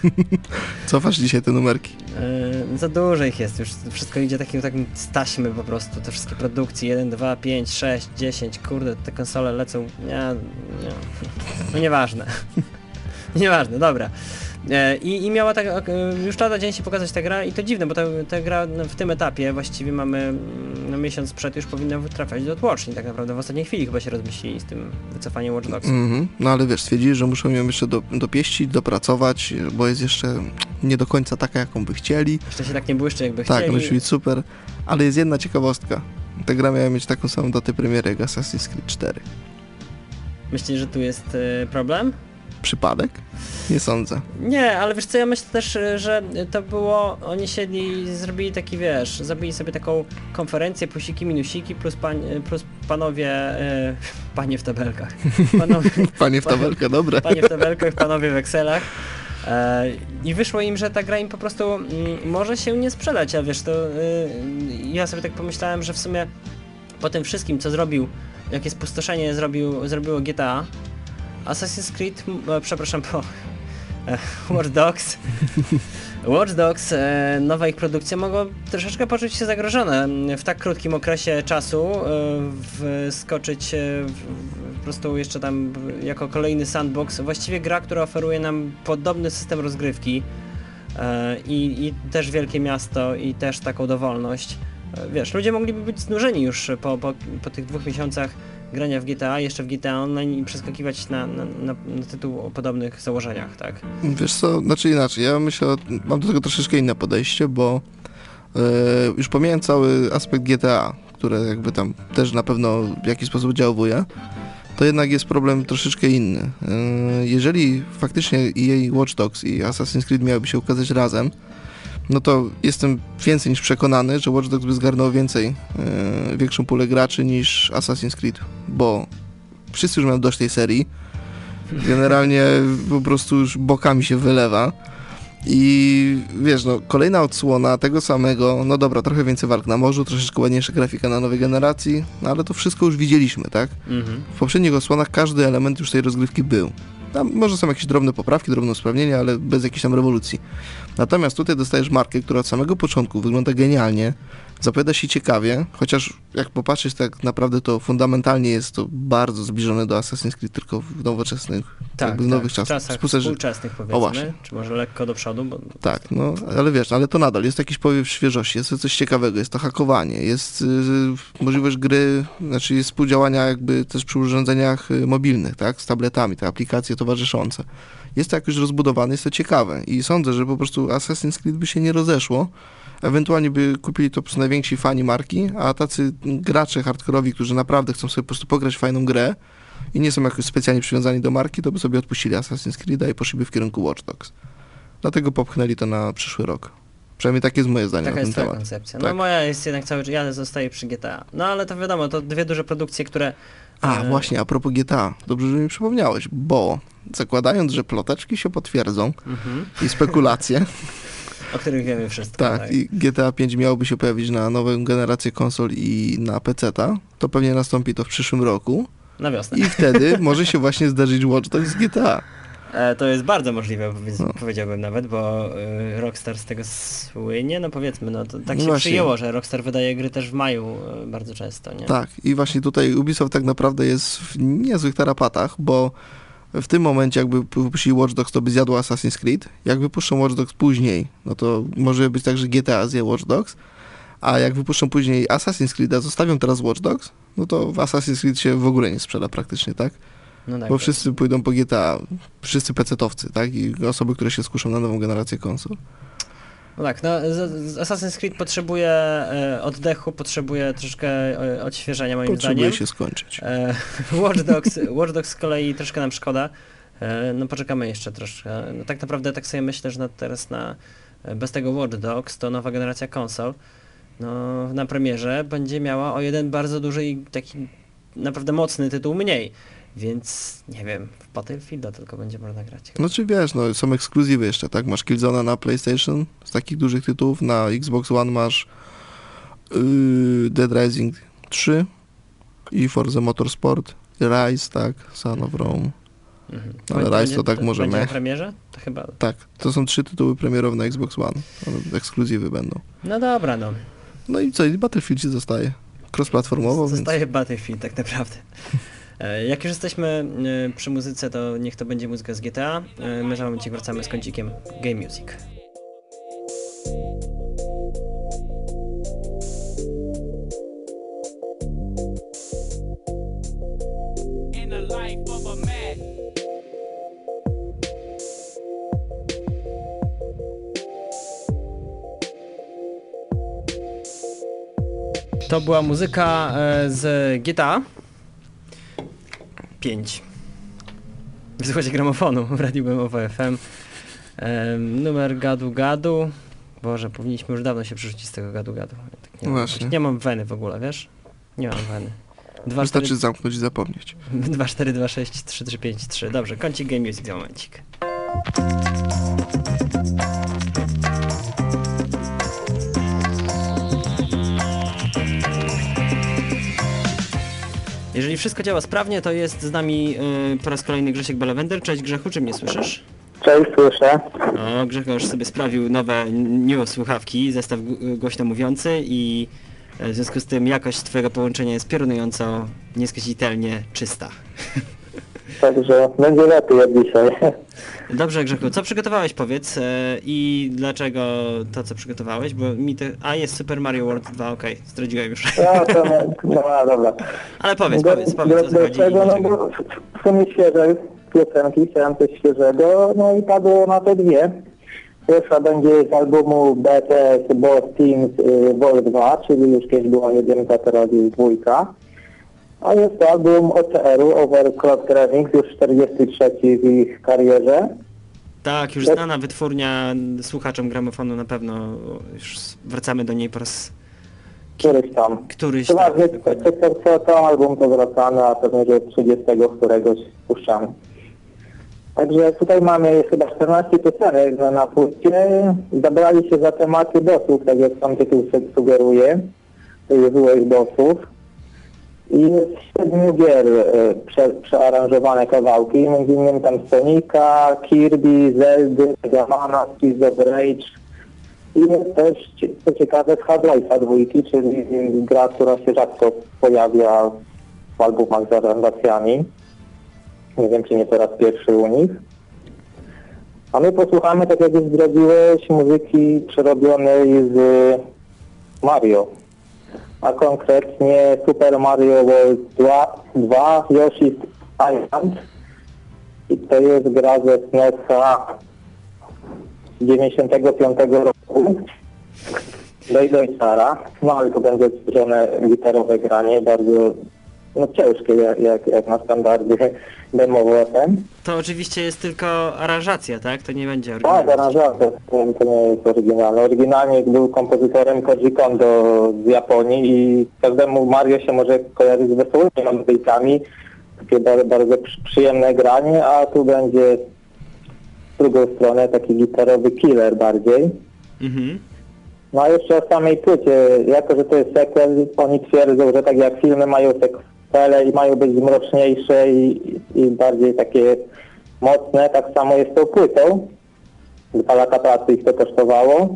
Cofasz dzisiaj te numerki? E, za dużo ich jest, już wszystko idzie takim, takim z taśmy po prostu, te wszystkie produkcje, jeden, dwa, pięć, sześć, dziesięć, kurde, te konsole lecą, nie, nie, no nieważne. Nieważne, dobra. I, I miała tak, już lada dzień się pokazać ta gra i to dziwne, bo ta, ta gra w tym etapie właściwie mamy no, miesiąc przed już powinna trafiać do tłoczni, tak naprawdę w ostatniej chwili chyba się rozmyślili z tym wycofaniem Watch Dogs. Mm-hmm. No ale wiesz, stwierdzili, że muszą ją jeszcze do, dopieścić, dopracować, bo jest jeszcze nie do końca taka, jaką by chcieli. Jeszcze się tak nie błyszczy, jakby tak, chcieli. Tak, musi być super, ale jest jedna ciekawostka. Ta gra miała mieć taką samą datę premiery jak Assassin's Creed cztery. Myślisz, że tu jest y, problem? Przypadek? Nie sądzę. Nie, ale wiesz co, ja myślę też, że to było, oni siedli, zrobili taki, wiesz, zrobili sobie taką konferencję, plusiki, minusiki, plus, pań, plus panowie, e, panie w tabelkach. Panowie, panie w tabelkach, dobre. Panie w tabelkach, panowie w Excelach. E, I wyszło im, że ta gra im po prostu m, może się nie sprzedać, a wiesz, to y, ja sobie tak pomyślałem, że w sumie po tym wszystkim, co zrobił, jakie spustoszenie zrobił, zrobiło G T A, Assassin's Creed, e, przepraszam, po e, Watch Dogs, Watch Dogs, e, nowa ich produkcja, mogą troszeczkę poczuć się zagrożone w tak krótkim okresie czasu, e, wskoczyć e, w, po prostu jeszcze tam jako kolejny sandbox, właściwie gra, która oferuje nam podobny system rozgrywki e, i, i też wielkie miasto i też taką dowolność. E, wiesz, ludzie mogliby być znużeni już po, po, po tych dwóch miesiącach grania w G T A, jeszcze w G T A Online i przeskakiwać na, na, na, na tytuł o podobnych założeniach, tak? Wiesz co, znaczy inaczej, ja myślę, mam do tego troszeczkę inne podejście, bo yy, już pomijając cały aspekt G T A, które jakby tam też na pewno w jakiś sposób oddziałuje, to jednak jest problem troszeczkę inny. Yy, jeżeli faktycznie E A Watch Dogs i Assassin's Creed miałyby się ukazać razem, no to jestem więcej niż przekonany, że Watch Dogs by zgarnął więcej, yy, większą pulę graczy niż Assassin's Creed, bo wszyscy już mają dość tej serii, generalnie po prostu już bokami się wylewa i wiesz, no kolejna odsłona tego samego, no dobra, trochę więcej walk na morzu, troszeczkę ładniejsza grafika na nowej generacji, no ale to wszystko już widzieliśmy, tak? Mhm. W poprzednich odsłonach każdy element już tej rozgrywki był. Tam może są jakieś drobne poprawki, drobne usprawnienia, ale bez jakiejś tam rewolucji. Natomiast tutaj dostajesz markę, która od samego początku wygląda genialnie, zapowiada się ciekawie, chociaż jak popatrzeć, tak naprawdę to fundamentalnie jest to bardzo zbliżone do Assassin's Creed, tylko w nowoczesnych, tak, jakby w tak, nowych czasach. W czasach Spuszczę, współczesnych, powiedzmy, czy może lekko do przodu. Bo... Tak, no, ale wiesz, ale to nadal jest jakiś powiew świeżości, jest to coś ciekawego, jest to hakowanie, jest y, możliwość gry, znaczy jest współdziałania jakby też przy urządzeniach mobilnych, tak, z tabletami, te aplikacje towarzyszące. Jest to jakoś rozbudowane, jest to ciekawe i sądzę, że po prostu Assassin's Creed by się nie rozeszło, ewentualnie by kupili to po prostu najwięksi fani marki, a tacy gracze hardkorowi, którzy naprawdę chcą sobie po prostu pograć w fajną grę i nie są jakoś specjalnie przywiązani do marki, to by sobie odpuścili Assassin's Creed'a i poszliby w kierunku Watch Dogs. Dlatego popchnęli to na przyszły rok. Przynajmniej takie jest moje zdanie Taka na ten jest temat. Taka jest koncepcja. No tak. moja jest jednak cały czas, ja zostaję przy G T A. No ale to wiadomo, to dwie duże produkcje, które... A, e... właśnie, a propos G T A. Dobrze, że mi przypomniałeś, bo zakładając, że ploteczki się potwierdzą mhm. i spekulacje... o których wiemy wszystko. Tak, tak, i G T A pięć miałoby się pojawić na nową generację konsol i na peceta, to pewnie nastąpi to w przyszłym roku. Na wiosnę. I wtedy może się właśnie zdarzyć Watch Dogs z G T A. E, to jest bardzo możliwe, no. powiedziałbym nawet, bo y, Rockstar z tego słynie, no powiedzmy, no to tak no się właśnie. przyjęło, że Rockstar wydaje gry też w maju y, bardzo często, nie? Tak, i właśnie tutaj Ubisoft tak naprawdę jest w niezłych tarapatach, bo w tym momencie jakby wypuścili Watch Dogs, to by zjadło Assassin's Creed. Jak wypuszczą Watch Dogs później, no to może być tak, że G T A zje Watch Dogs, a jak wypuszczą później Assassin's Creed, a zostawią teraz Watch Dogs, no to w Assassin's Creed się w ogóle nie sprzeda praktycznie, tak? No tak, bo tak. wszyscy pójdą po G T A, wszyscy pecetowcy, tak? I osoby, które się skuszą na nową generację konsol. No tak, no Assassin's Creed potrzebuje e, oddechu, potrzebuje troszkę e, odświeżenia moim potrzebuje zdaniem. Potrzebuje się skończyć. E, Watch Dogs, Watch Dogs z kolei troszkę nam szkoda. E, no poczekamy jeszcze troszkę. No, tak naprawdę tak sobie myślę, że na, teraz na, bez tego Watch Dogs to nowa generacja konsol no, na premierze będzie miała o jeden bardzo duży i taki naprawdę mocny tytuł mniej. Więc nie wiem, w Battlefielda tylko będzie można grać. No czy wiesz, no są ekskluzywy jeszcze, tak? Masz Killzone'a na PlayStation z takich dużych tytułów, na Xbox One masz yy, Dead Rising trzy i Forza Motorsport Rise, tak, Son of Rome. Mhm. Ale Będzie- Rise to tak może będzie na mech. premierze? To chyba... Tak, to są trzy tytuły premierowe na Xbox One. One ekskluzywy będą. No dobra, no. No i co, i Battlefield się zostaje. Cross-platformowo, więc... Zostaje Battlefield tak naprawdę. E, Jak już jesteśmy e, przy muzyce, to niech to będzie muzyka z G T A. E, My za momencik wracamy z kącikiem Game Music. In the life of a man. To była muzyka e, z G T A pięć. Wysłuchajcie gramofonu w Radiu B M O F M. E, numer gadu gadu. Boże, powinniśmy już dawno się przerzucić z tego gadu gadu. Ja tak nie, mam, Właśnie. nie mam weny w ogóle, wiesz? Nie mam weny. dwa Wystarczy zamknąć i zapomnieć. cztery dwa sześć trzy trzy pięć trzy. Dobrze, kącik Game Music za momencik. Jeżeli wszystko działa sprawnie, to jest z nami y, po raz kolejny Grzesiek Belewender. Cześć Grzechu, czy mnie słyszysz? Cześć, słyszę. O, Grzegorz sobie sprawił nowe new słuchawki, zestaw g- głośno mówiący i e, w związku z tym jakość twojego połączenia jest piorunująco, nieskazitelnie czysta. Także będzie lepiej od dzisiaj. Dobrze Grzechu, co przygotowałeś powiedz e, i dlaczego to co przygotowałeś, bo mi to... A jest Super Mario World dwa, okej, okay, zdradziłem już. No to no, no dobra. Ale powiedz, Do- powiedz, powiedz o co do chodzi i czego, no dlaczego. bo w sumie świeże piosenki, chciałem coś świeżego, no i padło na te dwie. Pierwsza będzie z albumu B T S Boss Teams y, Vol dwa, czyli już kiedyś była jedynka, teraz jest dwójka. A jest to album O C R-u, Overclock Remix, już czterdziesty trzeci w ich karierze. Tak, już znana wytwórnia słuchaczom gramofonu na pewno, już wracamy do niej po raz Któryś tam. któryś. Tak, Przeważnie dokładnie. co, co, co album to wracamy, a pewnie że trzydziestego któregoś puszczamy. Także tutaj mamy chyba czternaście piosenek na, na płycie. Zabrali się za tematy bossów, tak jak sam tytuł sugeruje, złych bossów. I jest siedmiu gier e, prze, przearanżowane kawałki, między innymi tam Sonika, Kirby, Zeldy, Megamana, Streets of Rage. I jest też, co ciekawe, z Half-Life'a dwójki, czyli gra, która się rzadko pojawia w albumach z aranżacjami. Nie wiem, czy nie po raz pierwszy u nich. A my posłuchamy, tak jak już zdradziłeś, muzyki przerobionej z Mario. A konkretnie Super Mario World dwa, Yoshi's Island. I to jest gra ze S N E S-a z dziewięćdziesiątego piątego roku. Doj Doj Sara. No ale to będzie odtworzone gitarowe granie, bardzo no, ciężkie jak, jak, jak na standardy demowe. To oczywiście jest tylko aranżacja, tak? To nie będzie Tak, oryginalne. aranżacja, to, to nie jest oryginalne. Oryginalnie był kompozytorem Koji Kondo z Japonii i każdemu Mario się może kojarzyć z wesołymi melodyjkami. Takie bardzo, bardzo przy- przyjemne granie, a tu będzie z drugą stronę taki gitarowy killer bardziej. Mhm. No a jeszcze o samej płycie, jako że to jest sequel, oni twierdzą, że tak jak filmy mają sequele i mają być mroczniejsze i, i bardziej takie mocne, tak samo jest tą płytą. Dwa lata pracy ich to kosztowało.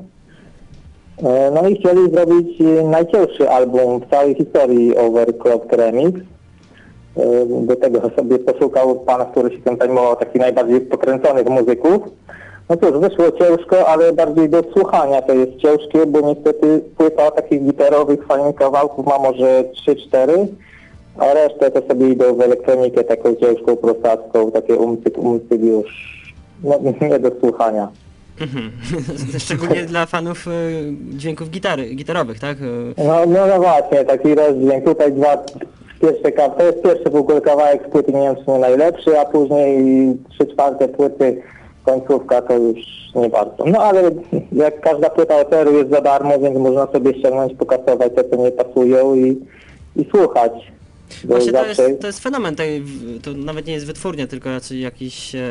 E, No i chcieli zrobić najcięższy album w całej historii Overclocked Remix. E, Do tego sobie poszukał pan, który się tym zajmował, takich najbardziej pokręconych muzyków. No cóż, wyszło ciężko, ale bardziej do słuchania to jest ciężkie, bo niestety płyta takich gitarowych, fajnych kawałków ma może trzy cztery, a resztę to sobie idą w elektronikę taką ciężką, prostacką, takie umcyk, umcyk już no, nie do słuchania. Mhm. Szczególnie dla fanów y, dźwięków gitary, gitarowych, tak? Y, No, no, no właśnie, taki rozdźwięk. Tutaj dwa pierwsze kawałki, to jest pierwszy w ogóle kawałek z płyty, nie wiem czy nie najlepszy, a później trzy czwarte płyty, końcówka to już nie bardzo. No ale jak każda płyta O C R-u jest za darmo, więc można sobie ściągnąć, pokasować te, co nie pasują i, i słuchać. Bo Właśnie to zawsze... jest, to jest fenomen, tej, w- to nawet nie jest wytwórnia, tylko raczej jakiś e,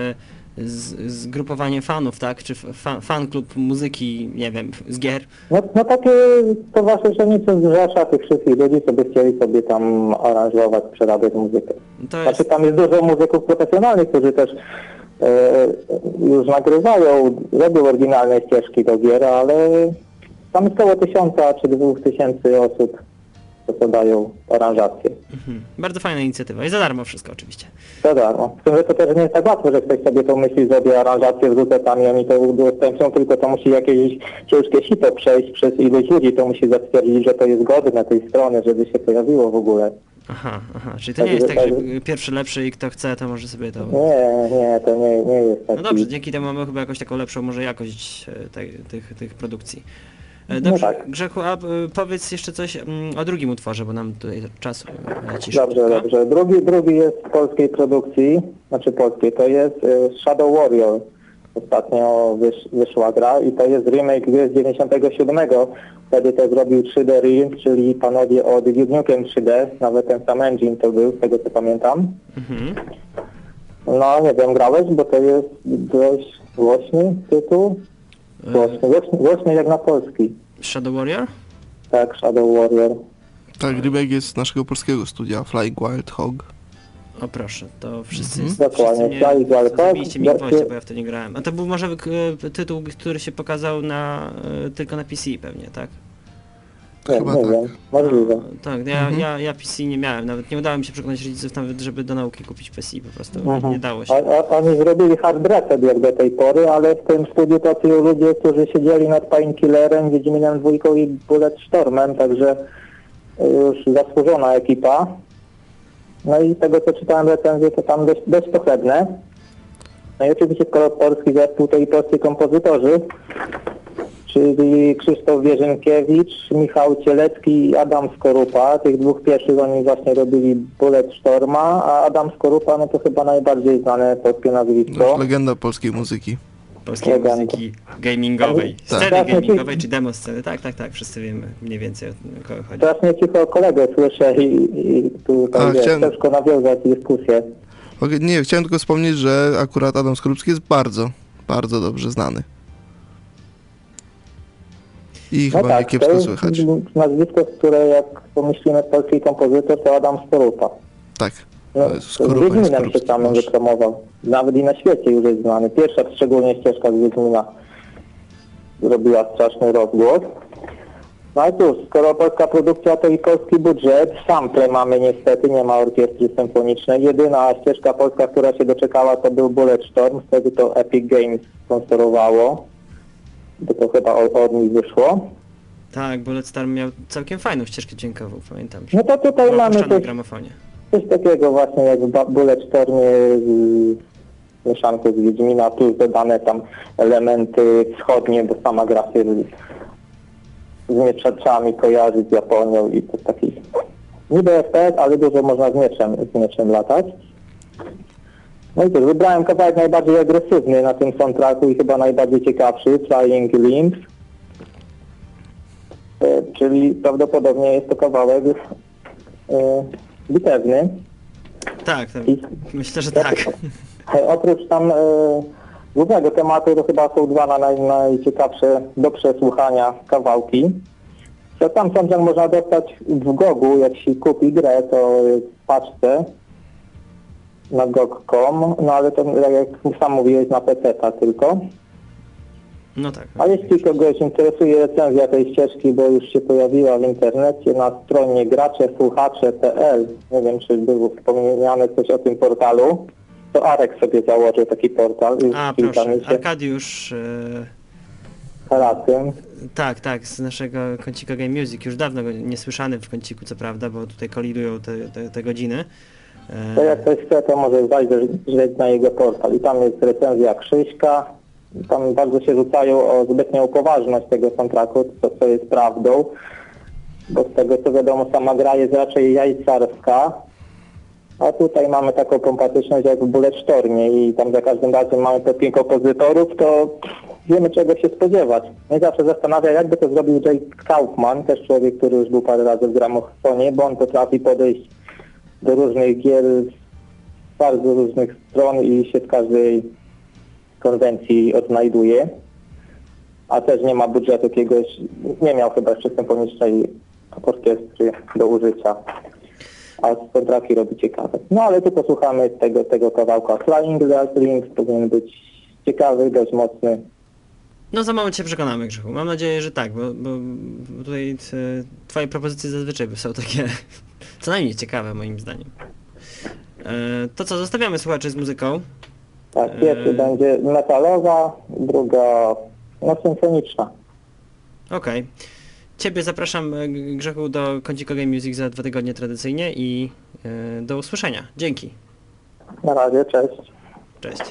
z, zgrupowanie fanów, tak? Czy fa, fan klub muzyki, nie wiem, z gier? No, no takie towarzyszenie z Rzesza tych wszystkich ludzi, co by chcieli sobie tam aranżować, przerabiać muzykę. To Znaczy jest, tam jest dużo muzyków profesjonalnych, którzy też e, już nagrywają, robią oryginalne ścieżki do gier, ale tam jest około tysiąca czy dwóch tysięcy osób, co podają aranżacje. mhm. Bardzo fajna inicjatywa i za darmo wszystko oczywiście. To darmo. W tym, że to też nie jest tak łatwo, że ktoś sobie to myśli, zrobi aranżację, wrzucę tam i oni to udostępnią, tylko to musi jakieś ciężkie sito przejść przez ilość ludzi, to musi zatwierdzić, że to jest godne tej strony, żeby się pojawiło w ogóle. Aha, aha, czyli to nie jest tak, że pierwszy lepszy i kto chce, to może sobie to... Nie, nie, to nie, nie jest tak. No dobrze, dzięki temu mamy chyba jakąś taką lepszą może jakość e, tej, tych, tych produkcji. E, No Dobrze, tak. Grzechu, a e, powiedz jeszcze coś mm, o drugim utworze, bo nam tutaj czas leci Dobrze, szybko. dobrze. Drugi, drugi jest z polskiej produkcji, znaczy polskiej, to jest y, Shadow Warrior. Ostatnio wysz, wyszła gra i to jest remake gry z dziewięćdziesiątego siódmego. Wtedy to zrobił trzy D Realms, czyli panowie od Duke Nukem trzy D, nawet ten sam engine to był, z tego co pamiętam. Mhm. No nie wiem, grałeś, bo to jest dość głośny tytuł. Głośny, głośny, głośny jak na polski. Shadow Warrior? Tak, Shadow Warrior. Tak, remake jest z naszego polskiego studia, Flying Wild Hog. O proszę, to wszyscy, Mhm. wszyscy Dokładnie, mnie, Flying Wild Hog, zabiliście mi wersję- gwoździe, bo ja w to nie grałem. A to był może e, tytuł, który się pokazał na, e, tylko na P C pewnie, tak? Nie, Chyba nie tak. wiem, możliwe. No, tak, ja, Mhm. ja, ja P C nie miałem, nawet nie udało mi się przekonać rodziców nawet, żeby do nauki kupić P C, po prostu Mhm. nie dało się. O, o, oni zrobili hard reset jak do tej pory, ale w tym studiu pracują ludzie, którzy siedzieli nad Painkillerem, Wiedźminem dwójką i Bulletstormem, także już zasłużona ekipa. No i z tego co czytałem recenzję, to tam dość, dość pochlebne. No i oczywiście skoro polski zespół, to i polscy kompozytorzy, czyli Krzysztof Wierzynkiewicz, Michał Cielecki i Adam Skorupa. Tych dwóch pierwszych oni właśnie robili Bulletstorma, a Adam Skorupa no to chyba najbardziej znane polskie No, nazwisko. już legenda polskiej muzyki. Polskiej Legenda. muzyki gamingowej, Tak. sceny Tak. gamingowej czy demo sceny, tak, tak, tak, wszyscy wiemy mniej więcej o kogo chodzi. Strasznie cicho kolegę słyszę i, i tu A, tak wiesz, chciałem- ciężko nawiązać dyskusję. Okej, nie, chciałem tylko wspomnieć, że akurat Adam Skorupski jest bardzo, bardzo dobrze znany. I chyba nie kiepsko to jest słychać. nazwisko, które jak pomyślimy polski kompozytor, to Adam Skorupa. Tak. No, To jest z Skorupa i Wiedźminem się Skorupski. samym Proszę. wypromował. Nawet i na świecie już jest znany. Pierwsza szczególnie ścieżka z Wiedźmina zrobiła straszny rozgłos. No i cóż, skoro polska produkcja to i polski budżet, sample mamy niestety, nie ma orkiestry symfonicznej. Jedyna ścieżka polska, która się doczekała, to był Bulletstorm, wtedy to Epic Games sponsorowało. Bo to chyba od, od nich wyszło. Tak, Bulletstorm miał całkiem fajną ścieżkę dźwiękową, pamiętam. No to tutaj Była mamy puszczana w coś, gramofonie. coś takiego właśnie jak w Ba- Bulletstormie z mieszanką z Wiedźmina, plus dodane tam elementy wschodnie, bo sama gra się z, z mieczaczami kojarzy z Japonią i to taki niby F P S, ale dużo można z mieczem, z mieczem latać. No i cóż, wybrałem kawałek najbardziej agresywny na tym soundtracku i chyba najbardziej ciekawszy, Flying Limbs. E, czyli prawdopodobnie jest to kawałek e, bitewny. Tak, tak, I myślę, że tak. e, oprócz tam e, głównego tematu to chyba są dwa na naj, najciekawsze do przesłuchania kawałki. To tam soundtrack można dostać w Gogu, jak się kupi grę, to jest w paczce na gog kropka com, no ale to jak sam mówiłeś na P C-ta tylko. No tak. A jeśli kogoś interesuje recenzja tej ścieżki, bo już się pojawiła w internecie na stronie gracze słuchacze kropka p l, nie wiem czy było wspomniane coś o tym portalu, to Arek sobie założył taki portal. już A, kilka proszę, miesięcy Arkadiusz, e, razem. tak, tak, z naszego kącika Game Music, już dawno go niesłyszany w kąciku, co prawda, bo tutaj kolidują te, te, te godziny. E, To jak ktoś chce, to może zajrzeć na jego portal. I tam jest recenzja Krzyśka. Tam bardzo się rzucają o zbytnią poważność tego soundtracku, co, co jest prawdą. Bo z tego co wiadomo, sama gra jest raczej jajcarska. A tutaj mamy taką pompatyczność jak w Bulletstormie i tam za każdym razem mamy po pięć kompozytorów, to wiemy czego się spodziewać. Mnie zawsze zastanawia, jakby to zrobił Jake Kaufman, też człowiek, który już był parę razy w gramofonie, bo on potrafi podejść do różnych gier z bardzo różnych stron i się z każdej konwencji odnajduje, a też nie ma budżetu jakiegoś, nie miał chyba jeszcze symfonicznej orkiestry do użycia, a potrafi robić ciekawe. No ale tu posłuchamy tego, tego kawałka Flying the Rings, powinien być ciekawy, dość mocny. No za moment się przekonamy, Grzechu. Mam nadzieję, że tak, bo, bo, bo tutaj te, twoje propozycje zazwyczaj są takie co najmniej ciekawe moim zdaniem. E, to co, zostawiamy słuchaczy z muzyką. Tak, pierwszy Eee. będzie metalowa, druga no symfoniczna. Okej. Okay. Ciebie zapraszam, e, Grzechu, do Kącika Game Music za dwa tygodnie tradycyjnie i e, do usłyszenia. Dzięki. Na razie, cześć. Cześć.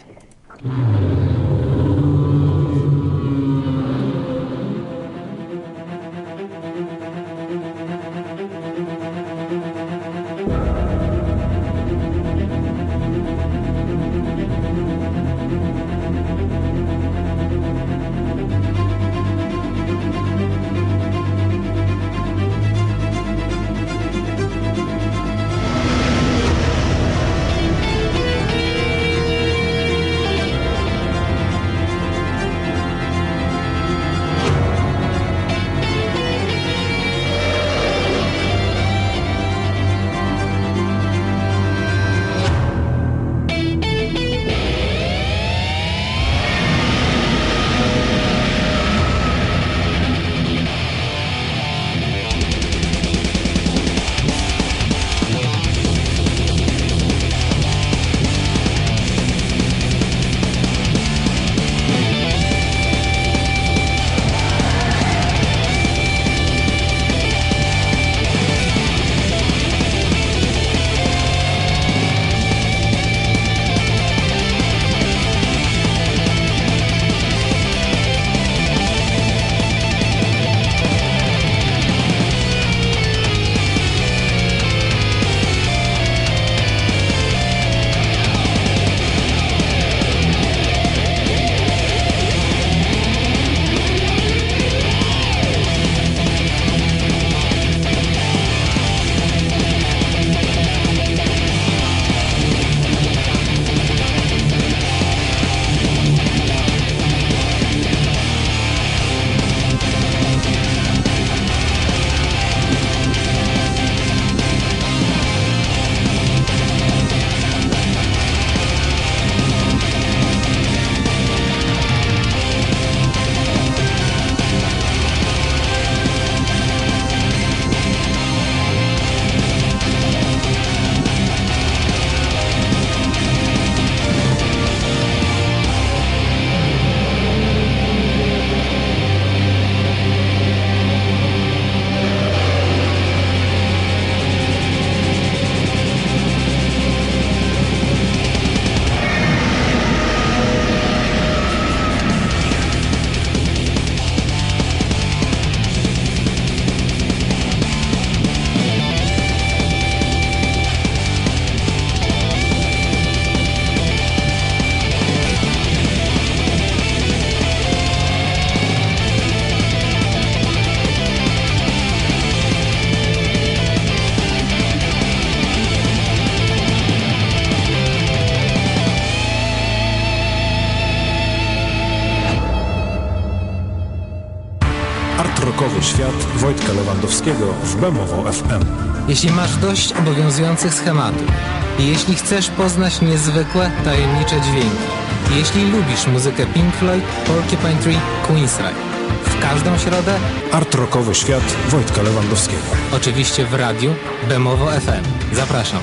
Rockowy świat Wojtka Lewandowskiego w Bemowo F M. Jeśli masz dość obowiązujących schematów i jeśli chcesz poznać niezwykłe, tajemnicze dźwięki, jeśli lubisz muzykę Pink Floyd, Porcupine Tree, Queensryche, w każdą środę Art Rockowy świat Wojtka Lewandowskiego. oczywiście w radiu Bemowo F M. Zapraszam.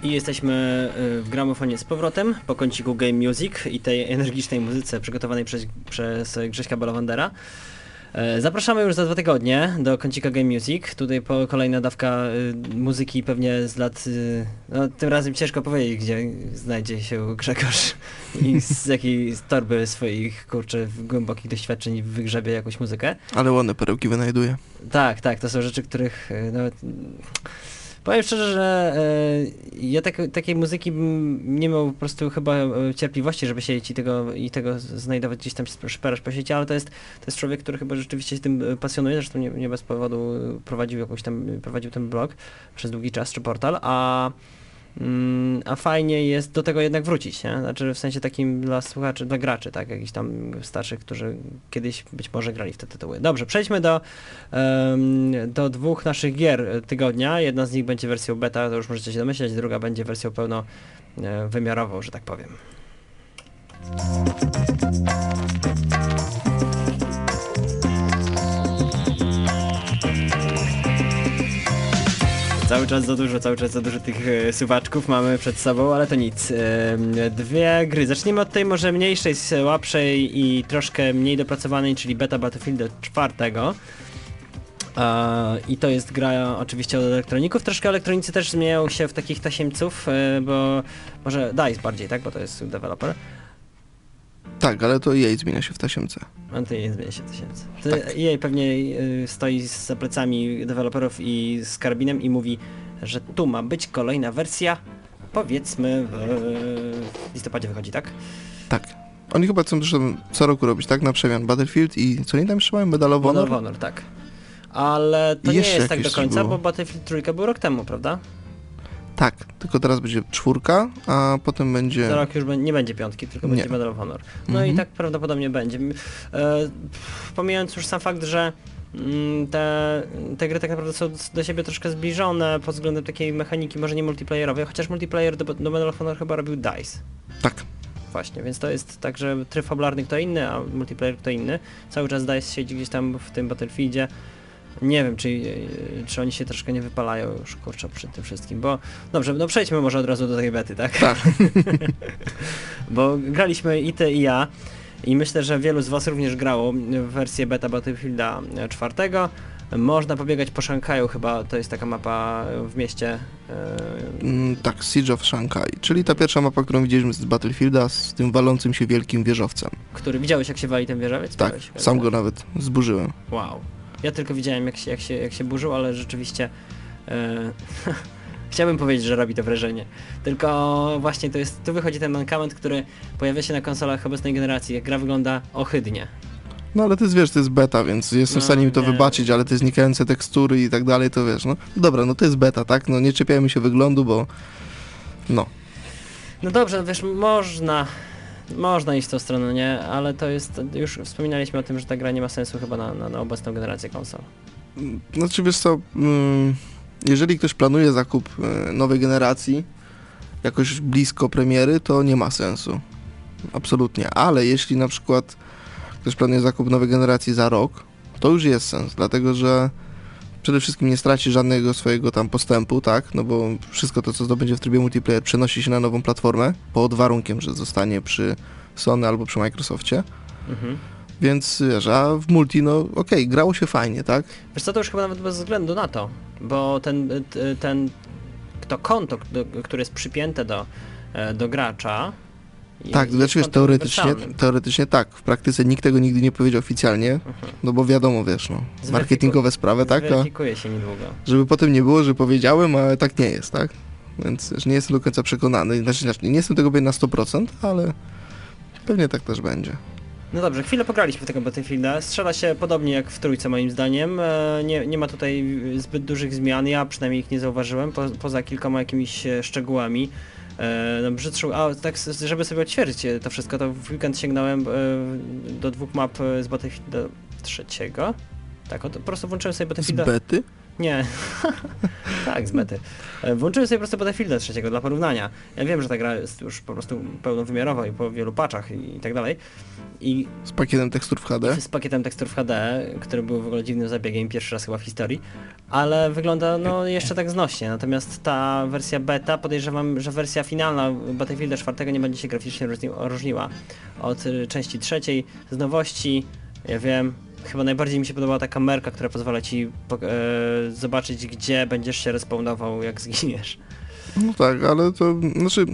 I jesteśmy y, w gramofonie z powrotem po kąciku Game Music i tej energicznej muzyce przygotowanej przez, przez Grześka Balawandera. E, Zapraszamy już za dwa tygodnie do kącika Game Music. Tutaj po kolejna dawka y, muzyki pewnie z lat... Y, no, tym razem ciężko powiedzieć, gdzie znajdzie się Grzegorz i z jakiej z torby swoich, kurczę, głębokich doświadczeń wygrzebie jakąś muzykę. Ale ładne perełki wynajduje. Tak, tak, to są rzeczy, których y, nawet... Powiem szczerze, że y, ja tak, takiej muzyki bym nie miał po prostu chyba y, cierpliwości, żeby siedzieć i tego, i tego znajdować gdzieś tam szperać po sieci, ale to jest, to jest człowiek, który chyba rzeczywiście się tym y, pasjonuje, zresztą nie, nie bez powodu prowadził jakąś tam, prowadził ten blog przez długi czas, czy portal, a Mm, a fajnie jest do tego jednak wrócić, nie? Znaczy w sensie takim dla słuchaczy, dla graczy, tak, jakichś tam starszych, którzy kiedyś być może grali w te tytuły. Dobrze, przejdźmy do, um, do dwóch naszych gier tygodnia. Jedna z nich będzie wersją beta, to już możecie się domyśleć, druga będzie wersją pełnowymiarową, że tak powiem. Cały czas za dużo, cały czas za dużo tych e, suwaczków mamy przed sobą, ale to nic. E, dwie gry. Zacznijmy od tej może mniejszej, słabszej i troszkę mniej dopracowanej, czyli beta Battlefielda czwartego. E, I to jest gra oczywiście od elektroników. Troszkę elektronicy też zmieniają się w takich tasiemców, e, bo może DICE bardziej, tak? Bo to jest deweloper. Tak, ale to E A zmienia się w tasiemce. A to nie zmienia się w tasiemce. Tak. E A pewnie y, stoi za plecami deweloperów i z karabinem i mówi, że tu ma być kolejna wersja, powiedzmy w listopadzie wychodzi, tak? Tak. Oni chyba chcą zresztą co roku robić, tak? Na przemian Battlefield i co oni tam jeszcze mają? Medal of Honor? Medal of Honor, tak. Ale to I nie jeszcze jest tak do jakieś końca, było. bo Battlefield trójka był rok temu, prawda? Tak, tylko teraz będzie czwórka, a potem będzie... Za rok już be- nie będzie piątki, tylko Nie. będzie Medal of Honor. No Mhm. i tak prawdopodobnie będzie. E, pomijając już sam fakt, że mm, te, te gry tak naprawdę są do siebie troszkę zbliżone pod względem takiej mechaniki, może nie multiplayerowej, chociaż multiplayer do, do Medal of Honor chyba robił DICE. Tak. Właśnie, więc to jest tak, że tryb fabularny kto inny, a multiplayer kto inny. Cały czas DICE siedzi gdzieś tam w tym Battlefieldzie. Nie wiem, czy, czy oni się troszkę nie wypalają już, kurczę, przy tym wszystkim, bo... Dobrze, no przejdźmy może od razu do tej bety, tak? Tak. Bo graliśmy i ty, i ja, i myślę, że wielu z was również grało w wersję beta Battlefielda czwartego. Można pobiegać po Szanghaju, chyba to jest taka mapa w mieście. Mm, tak, Siege of Shanghai, czyli ta pierwsza mapa, którą widzieliśmy z Battlefielda, z tym walącym się wielkim wieżowcem. Który widziałeś, jak się wali ten wieżowiec? Tak, Widziałeś? sam go nawet zburzyłem. Wow. Ja tylko widziałem, jak się, jak się, jak się burzył, ale rzeczywiście e, chciałbym powiedzieć, że robi to wrażenie. Tylko właśnie to jest, tu wychodzi ten mankament, który pojawia się na konsolach obecnej generacji, jak gra wygląda ohydnie. No ale to jest, wiesz, to jest beta, więc jestem No, w stanie mi to nie. wybaczyć, ale te znikające tekstury i tak dalej, to wiesz, no dobra, no to jest beta, tak? No nie czepiajmy się wyglądu, bo no. No dobrze, wiesz, można, można iść w tą stronę, nie? Ale to jest, już wspominaliśmy o tym, że ta gra nie ma sensu chyba na, na, na obecną generację konsol. Znaczy wiesz co, mm, jeżeli ktoś planuje zakup y, nowej generacji jakoś blisko premiery, to nie ma sensu. Absolutnie, ale jeśli na przykład ktoś planuje zakup nowej generacji za rok, to już jest sens, dlatego że przede wszystkim nie straci żadnego swojego tam postępu, tak, no bo wszystko to, co zdobędzie w trybie multiplayer, przenosi się na nową platformę, pod warunkiem, że zostanie przy Sony albo przy Microsoftie, Mhm. więc wiesz, a w multi, no okej, okay, grało się fajnie, tak? Wiesz co, to już chyba nawet bez względu na to, bo ten, t- ten to konto, do, które jest przypięte do, e, do gracza. Tak, jest znaczy wiesz, kontem teoretycznie, uniwersalnym. teoretycznie tak, w praktyce nikt tego nigdy nie powiedział oficjalnie, Mhm. no bo wiadomo, wiesz, no, Zweryfiku- marketingowe sprawy, tak, a Zweryfikuje się niedługo. żeby potem nie było, że powiedziałem, a tak nie jest, tak? Więc wiesz, nie jestem do końca przekonany, znaczy, znaczy nie jestem tego pewien na sto procent, ale pewnie tak też będzie. No dobrze, chwilę pograliśmy w tego Battlefielda. Strzela się podobnie jak w trójce moim zdaniem. E, Nie, nie ma tutaj zbyt dużych zmian, ja przynajmniej ich nie zauważyłem, po, poza kilkoma jakimiś e, szczegółami. E, no brzydszą, a tak s- żeby sobie odświeżyć e, to wszystko, to w weekend sięgnąłem e, do dwóch map e, z Battlefielda trzeciego. Tak, o, to po prostu włączyłem sobie Z Battlefielda... bety? Nie. Tak, z bety. E, Włączyłem sobie po prostu Battlefielda trzeciego dla porównania. Ja wiem, że ta gra jest już po prostu pełnowymiarowa i po wielu patchach i, i tak dalej. I Z pakietem tekstur w H D. z pakietem tekstur w H D, który był w ogóle dziwnym zabiegiem, pierwszy raz chyba w historii, ale wygląda no jeszcze tak znośnie. Natomiast ta wersja beta, podejrzewam, że wersja finalna Battlefielda czwartego nie będzie się graficznie różni- różniła od y, części trzeciej. Z nowości, ja wiem, chyba najbardziej mi się podobała ta kamerka, która pozwala ci po, e, zobaczyć, gdzie będziesz się respawnował, jak zginiesz. No tak, ale to, znaczy...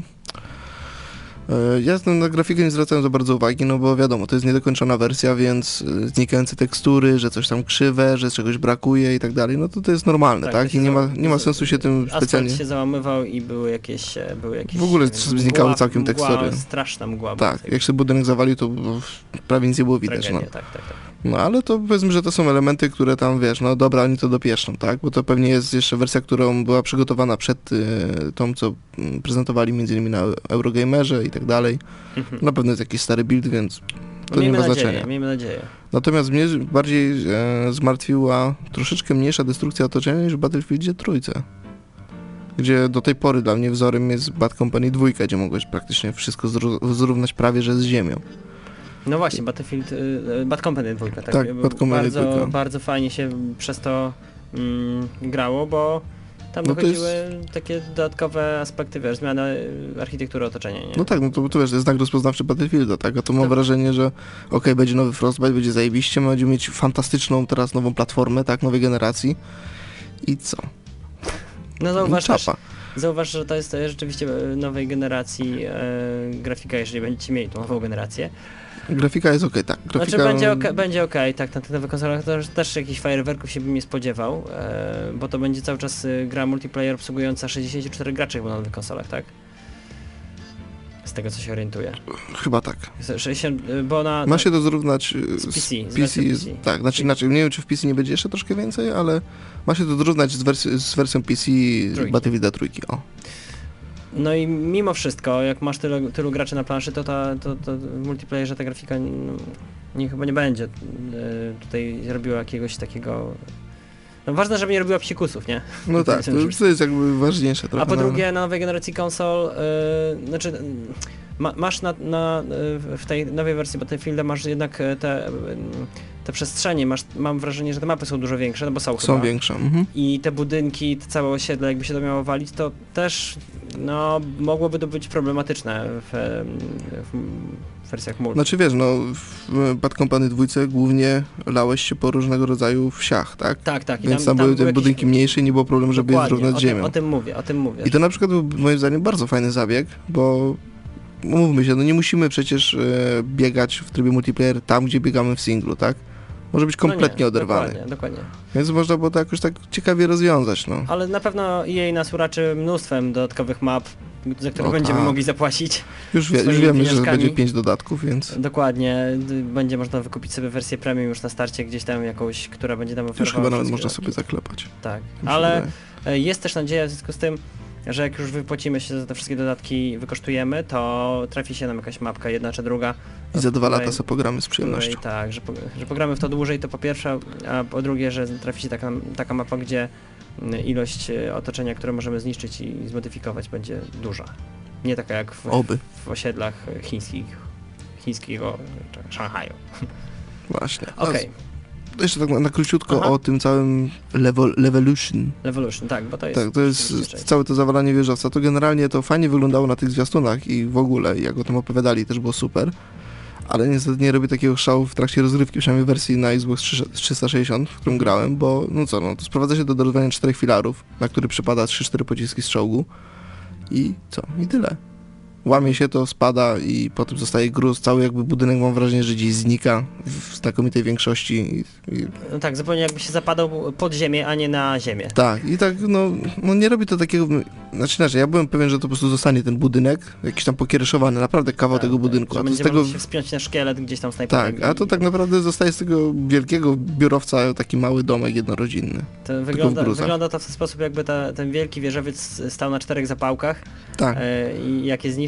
e, Ja na grafikę nie zwracałem za bardzo uwagi, no bo wiadomo, to jest niedokończona wersja, więc e, znikające tekstury, że coś tam krzywe, że czegoś brakuje i tak dalej, no to to jest normalne, Tak, tak? to się I nie ma, za- nie ma sensu się tym Asfalt specjalnie... się załamywał i były jakieś, e, były jakieś... W ogóle nie wiem, znikały mgła- całkiem mgła, tekstury. Straszna mgła. była Tak, tej- jak się budynek zawalił, to prawie nic nie było widać, Tragedia, no. tak, tak, tak. No ale to powiedzmy, że to są elementy, które tam, wiesz, no dobra, oni to dopieszczą, tak? Bo to pewnie jest jeszcze wersja, którą była przygotowana przed y, tą, co mm, prezentowali między innymi na Eurogamerze i tak dalej. Mhm. Na pewno jest jakiś stary build, więc to nie miejmy ma nadzieję, znaczenia. miejmy nadzieję. Natomiast mnie bardziej e, zmartwiła troszeczkę mniejsza destrukcja otoczenia niż w Battlefieldzie trójce. Gdzie do tej pory dla mnie wzorem jest Bad Company dwa, gdzie mogłeś praktycznie wszystko zró- zrównać prawie, że z ziemią. No właśnie, Battlefield, y, Bad Company dwa, tak? Tak, Bad Company bardzo, dwa. bardzo fajnie się przez to mm, grało, bo tam No to dochodziły jest- takie dodatkowe aspekty, wiesz, zmiany y, architektury otoczenia, nie? No tak, no to, to wiesz, to jest znak rozpoznawczy Battlefielda, tak? A to mam Tak. wrażenie, że okej, będzie nowy Frostbite, będzie zajebiście, my będziemy mieć fantastyczną teraz nową platformę, tak? Nowej generacji. I co? No zauważ, też, Czapa. zauważ, że to jest e, rzeczywiście e, nowej generacji e, grafika, jeżeli będziecie mieli tą nową generację. Grafika jest okej, tak. Grafika... Znaczy będzie okej, będzie okej, tak, na tych nowych konsolach też, też jakichś fajerwerków się bym nie spodziewał, e, bo to będzie cały czas e, gra multiplayer obsługująca sześćdziesięciu czterech graczy chyba na nowych konsolach, tak? Z tego co się orientuję. Chyba tak. sześćdziesiąt, e, bo na... Ma się to zrównać y, Z P C, z P wersją C. P C. Tak, znaczy inaczej, nie wiem czy w P C nie będzie jeszcze troszkę więcej, ale ma się to zrównać z, wersji, z wersją P C Trójki. Battlefielda trójki, o. No i mimo wszystko, jak masz tylu, tylu graczy na planszy, to, ta, to, to w multiplayerze ta grafika no, nie, chyba nie będzie e, tutaj robiła jakiegoś takiego... No ważne, żeby nie robiła psikusów, nie? No tak, to, to jest jakby ważniejsze trochę. A po no. drugie, na nowej generacji konsol, yy, znaczy yy, ma, masz na, na, yy, w tej nowej wersji Battlefielda masz jednak e, te, yy, te przestrzenie, masz, mam wrażenie, że te mapy są dużo większe, no bo są, Są chyba. większe. Mhm. I te budynki, te całe osiedle, jakby się to miało walić, to też no, mogłoby to być problematyczne w, w wersjach multi. Znaczy wiesz, no w Bad Company dwa głównie lałeś się po różnego rodzaju wsiach, tak? tak, tak. I Więc tam, były te jakieś- budynki mniejsze i nie było problemu, żeby je Dokładnie, zrównać o z tym, ziemią. o tym mówię, o tym mówię. I to na przykład był moim zdaniem bardzo fajny zabieg, bo mówmy się, no nie musimy przecież e, biegać w trybie multiplayer tam, gdzie biegamy w singlu, tak? Może być kompletnie no nie, oderwany. Dokładnie, dokładnie. Więc można było to jakoś tak ciekawie rozwiązać, no. Ale na pewno E A nas uraczy mnóstwem dodatkowych map, za które O, będziemy tak. mogli zapłacić. Już, wie, już swoimi wiemy, że pieniążkami. będzie pięć dodatków, więc Dokładnie, d- będzie można wykupić sobie wersję premium już na starcie, gdzieś tam jakąś, która będzie nam oferowała już chyba nawet wszystkie można sobie dodatki. zaklepać. Tak, mi się ale wydaje. e, jest też nadzieja w związku z tym, że jak już wypłacimy się za te wszystkie dodatki, wykosztujemy, to trafi się nam jakaś mapka, jedna czy druga. I za dwa której- lata sobie pogramy z której- przyjemnością. Tak, że, po, że pogramy w to dłużej, to po pierwsze, a po drugie, że trafi się taka, taka mapa, gdzie mm, ilość e, otoczenia, które możemy zniszczyć i zmodyfikować, będzie duża. Nie taka jak w, Oby. w osiedlach chińskich, chińskiego czy Szanghaju. Właśnie. A Okej, z- Jeszcze tak na, na króciutko Aha. o tym całym level, Levolution. Levolution, tak, bo to jest... Tak, to jest rzeczywiście część. całe to zawalanie wieżowca. To generalnie to fajnie wyglądało na tych zwiastunach i w ogóle, jak o tym opowiadali, też było super. Ale niestety nie robię takiego szału w trakcie rozgrywki, przynajmniej w wersji na Xbox trzysta sześćdziesiąt, w którym grałem, bo no co, no to sprowadza się do dodawania czterech filarów, na który przypada trzy cztery pociski z czołgu i co, i tyle. Łamie się to, spada i potem zostaje gruz, cały jakby budynek mam wrażenie, że gdzieś znika w znakomitej większości i, i No tak, zupełnie jakby się zapadał pod ziemię, a nie na ziemię. tak, i tak, no, no nie robi to takiego, znaczy inaczej, ja byłem pewien, że to po prostu zostanie ten budynek, jakiś tam pokiereszowany, naprawdę kawał Tak, tego tak, budynku, że a to z będzie tego, można się wspiąć na szkielet gdzieś tam snajperem. tak, a to i- tak naprawdę zostaje z tego wielkiego biurowca taki mały domek jednorodzinny. To wygląda, w gruzach. wygląda to w ten sposób, jakby ta, ten wielki wieżowiec stał na czterech zapałkach Tak, e, i jak je zniszczyć,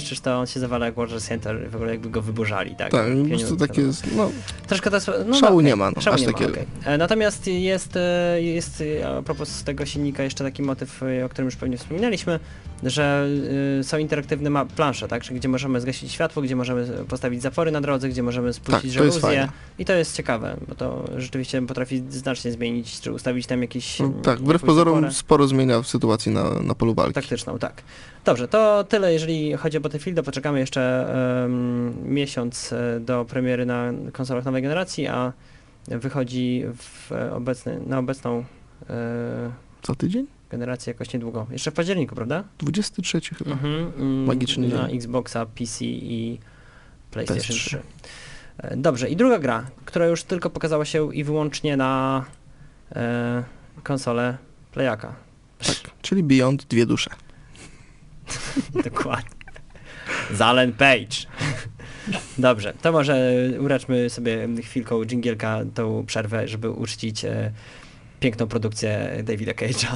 zniszczysz, to on się zawala jak Warrior Center, w ogóle jakby go wyburzali, tak? Tak, po Pionieru prostu takie metodowo. jest, no, Troszkę to jest, no, szału no, nie ma, no, szału aż nie ma, takiego. okej. E, Natomiast jest, e, jest e, a propos tego silnika jeszcze taki motyw, e, o którym już pewnie wspominaliśmy, że e, są interaktywne ma- plansze, tak? Czyli gdzie możemy zgasić światło, gdzie możemy postawić zapory na drodze, gdzie możemy spuścić Tak, to jest żaluzję. fajne. I to jest ciekawe, bo to rzeczywiście potrafi znacznie zmienić, czy ustawić tam jakiś... no, tak, wbrew jakąś pozorom zaporę. sporo zmienia w sytuacji na, na polu walki. Taktyczną, tak. Dobrze, to tyle jeżeli chodzi o Battlefield. Poczekamy jeszcze um, miesiąc e, do premiery na konsolach nowej generacji, a wychodzi w obecny, na obecną e, Co tydzień? generację jakoś niedługo. Jeszcze w październiku, prawda? dwudziesty trzeci chyba. Mhm, mm, Magiczny na dzień. Xboxa, P C i PlayStation P S trzy. trzy. E, Dobrze, i druga gra, która już tylko pokazała się i wyłącznie na e, konsolę Playaka. Tak, czyli Beyond dwie dusze. Dokładnie. Zalen Page. Dobrze, to może ureczmy sobie chwilką dżingielka tą przerwę, żeby uczcić e, piękną produkcję Davida Cage'a.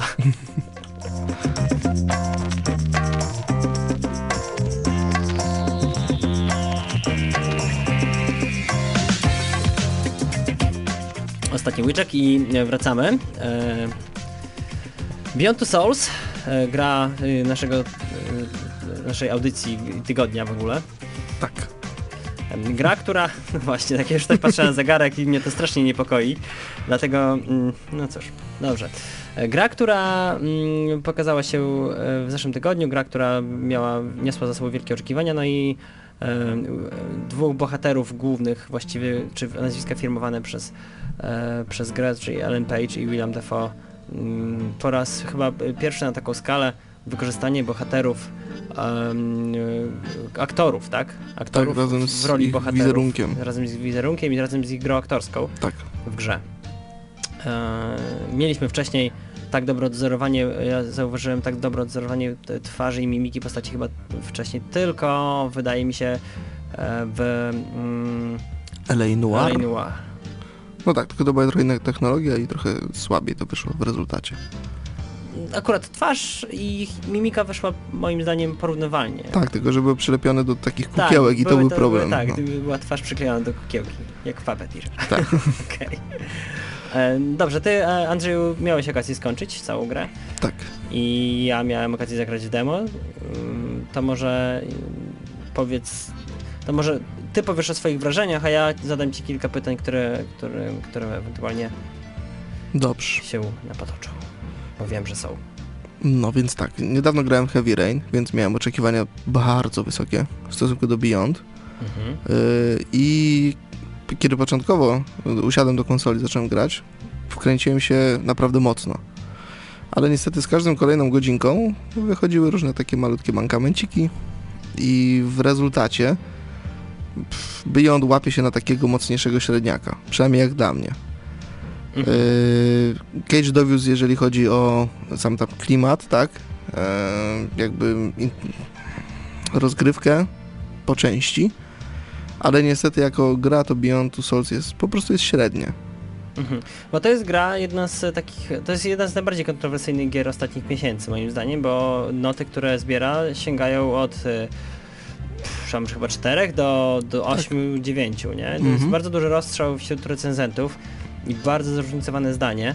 Ostatni łyczek i e, wracamy. E, Beyond Two Souls, e, gra e, naszego, e, naszej audycji tygodnia w ogóle. Tak. E, Gra, która, no właśnie, tak już tak patrzę na zegarek i mnie to strasznie niepokoi, dlatego, mm, no cóż, dobrze. E, Gra, która mm, pokazała się e, w zeszłym tygodniu, gra, która miała, niosła za sobą wielkie oczekiwania, no i e, dwóch bohaterów głównych, właściwie, czy nazwiska firmowane przez, e, przez grę, czyli Ellen Page i William Dafoe, mm, po raz chyba pierwszy na taką skalę wykorzystanie bohaterów, um, aktorów, tak? Aktorów Tak, razem w z roli ich bohaterów. wizerunkiem. Razem z ich wizerunkiem i razem z ich grą aktorską Tak. w grze. E, mieliśmy wcześniej tak dobre odzorowanie, ja zauważyłem tak dobre odzorowanie t- twarzy i mimiki postaci chyba wcześniej, tylko wydaje mi się e, w mm, L A Noir. L A Noir. No tak, tylko to była trochę inna technologia i trochę słabiej to wyszło w rezultacie. Akurat twarz i mimika wyszła moim zdaniem porównywalnie. Tak, tylko że były przylepione do takich Tak, kukiełek i to były był problem. Były, tak, no. gdyby była twarz przyklejona do kukiełki, jak w Puppeteer. Tak. Okej. E, Dobrze, ty, e, Andrzeju, miałeś okazję skończyć całą grę Tak. i ja miałem okazję zagrać w demo. Ym, To może ym, powiedz, to może ty powiesz o swoich wrażeniach, a ja zadam ci kilka pytań, które, które, które ewentualnie Dobrze. się napotoczą, bo wiem, że są. No więc tak, niedawno grałem w Heavy Rain, więc miałem oczekiwania bardzo wysokie w stosunku do Beyond. Mhm. Yy, I kiedy początkowo usiadłem do konsoli, zacząłem grać, wkręciłem się naprawdę mocno. Ale niestety z każdą kolejną godzinką wychodziły różne takie malutkie mankamenciki i w rezultacie pff, Beyond łapie się na takiego mocniejszego średniaka, przynajmniej jak dla mnie. Mhm. Yy, Cage dowiózł, jeżeli chodzi o sam tam klimat, tak, yy, jakby in, rozgrywkę po części, ale niestety jako gra to Beyond Two Souls jest, po prostu jest średnie. Mhm. Bo to jest gra, jedna z takich, to jest jedna z najbardziej kontrowersyjnych gier ostatnich miesięcy moim zdaniem, bo noty, które zbiera, sięgają od y, pff, tam chyba czterech do, do ośmiu, dziewięciu, nie? To jest Mhm. bardzo duży rozstrzał wśród recenzentów i bardzo zróżnicowane zdanie.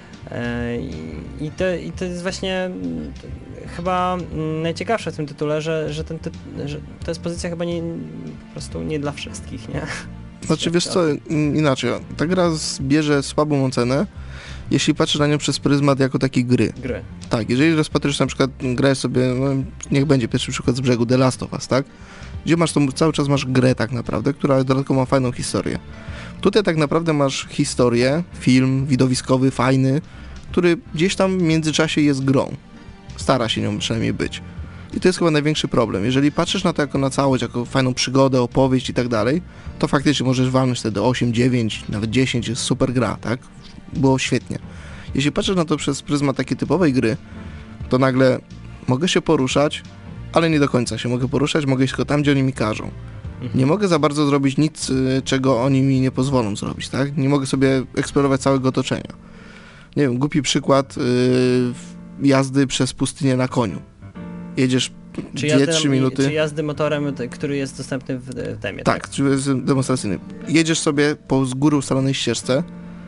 E, I, i, to, I to jest właśnie mm, to, chyba mm, najciekawsze w tym tytule, że, że, ten typ, że to jest pozycja chyba nie, po prostu nie dla wszystkich, nie? Znaczy wiesz co, in- inaczej, ta gra bierze słabą ocenę, jeśli patrzysz na nią przez pryzmat jako takiej gry. Gry. Tak, jeżeli rozpatrzysz na przykład, grałeś sobie, no, niech będzie pierwszy przykład z brzegu, The Last of Us, tak? Gdzie masz tą, cały czas masz grę tak naprawdę, która dodatkowo ma fajną historię. Tutaj tak naprawdę masz historię, film widowiskowy, fajny, który gdzieś tam w międzyczasie jest grą. Stara się nią przynajmniej być. I to jest chyba największy problem. Jeżeli patrzysz na to jako na całość, jako fajną przygodę, opowieść i tak dalej, to faktycznie możesz walnąć wtedy osiem, dziewięć, nawet dziesięć, jest super gra, tak? Było świetnie. Jeśli patrzysz na to przez pryzmat takiej typowej gry, to nagle mogę się poruszać, ale nie do końca się mogę poruszać, mogę iść tylko tam, gdzie oni mi każą. Mhm. Nie mogę za bardzo zrobić nic, y, czego oni mi nie pozwolą zrobić, tak? Nie mogę sobie eksplorować całego otoczenia. Nie wiem, głupi przykład y, jazdy przez pustynię na koniu. jedziesz Czy dwie jazdy, trzy minuty. czy jazdy motorem, t- który jest dostępny w, w demie, Tak, czy jest demonstracyjny. Jedziesz sobie po z góry ustalonej ścieżce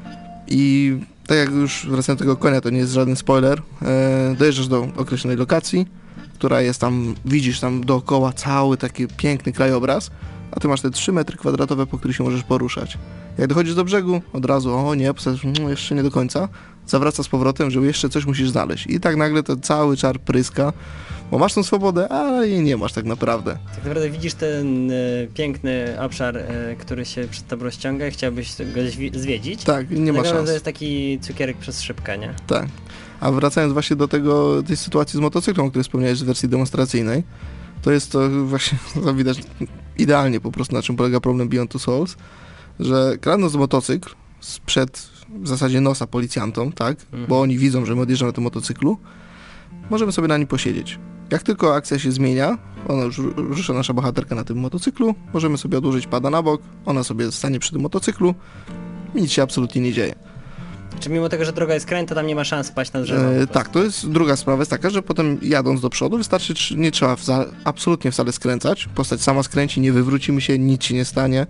i tak jak już wracając do tego konia, to nie jest żaden spoiler, e, dojeżdżasz do określonej lokacji, która jest tam, widzisz tam dookoła cały taki piękny krajobraz, a ty masz te trzy metry kwadratowe, po których się możesz poruszać. Jak dochodzisz do brzegu, od razu, o nie, no, jeszcze nie do końca, zawraca z powrotem, że jeszcze coś musisz znaleźć. I tak nagle to cały czar pryska, bo masz tą swobodę, ale jej nie masz tak naprawdę. Tak naprawdę widzisz ten y, piękny obszar, y, który się przed tobą rozciąga i chciałbyś go zwi- zwiedzić. Tak, nie ma Tak naprawdę szans. to jest taki cukierek przez szybkę, nie? Tak. A wracając właśnie do tego, tej sytuacji z motocyklem, o której wspomniałeś w wersji demonstracyjnej, to jest to właśnie, to widać idealnie po prostu, na czym polega problem Beyond Two Souls, że kradnąc motocykl sprzed w zasadzie nosa policjantom, tak, Mhm. bo oni widzą, że my odjeżdżamy na tym motocyklu, możemy sobie na nim posiedzieć. Jak tylko akcja się zmienia, ona już ru- rusza nasza bohaterka na tym motocyklu, możemy sobie odłożyć pada na bok, ona sobie stanie przy tym motocyklu i nic się absolutnie nie dzieje. Czy mimo tego, że droga jest kręta, tam nie ma szans wpaść na drzewo? E, tak, to jest druga sprawa, jest taka, że potem jadąc do przodu wystarczy, tr- nie trzeba wza- absolutnie wcale skręcać, postać sama skręci, nie wywrócimy się, nic się nie stanie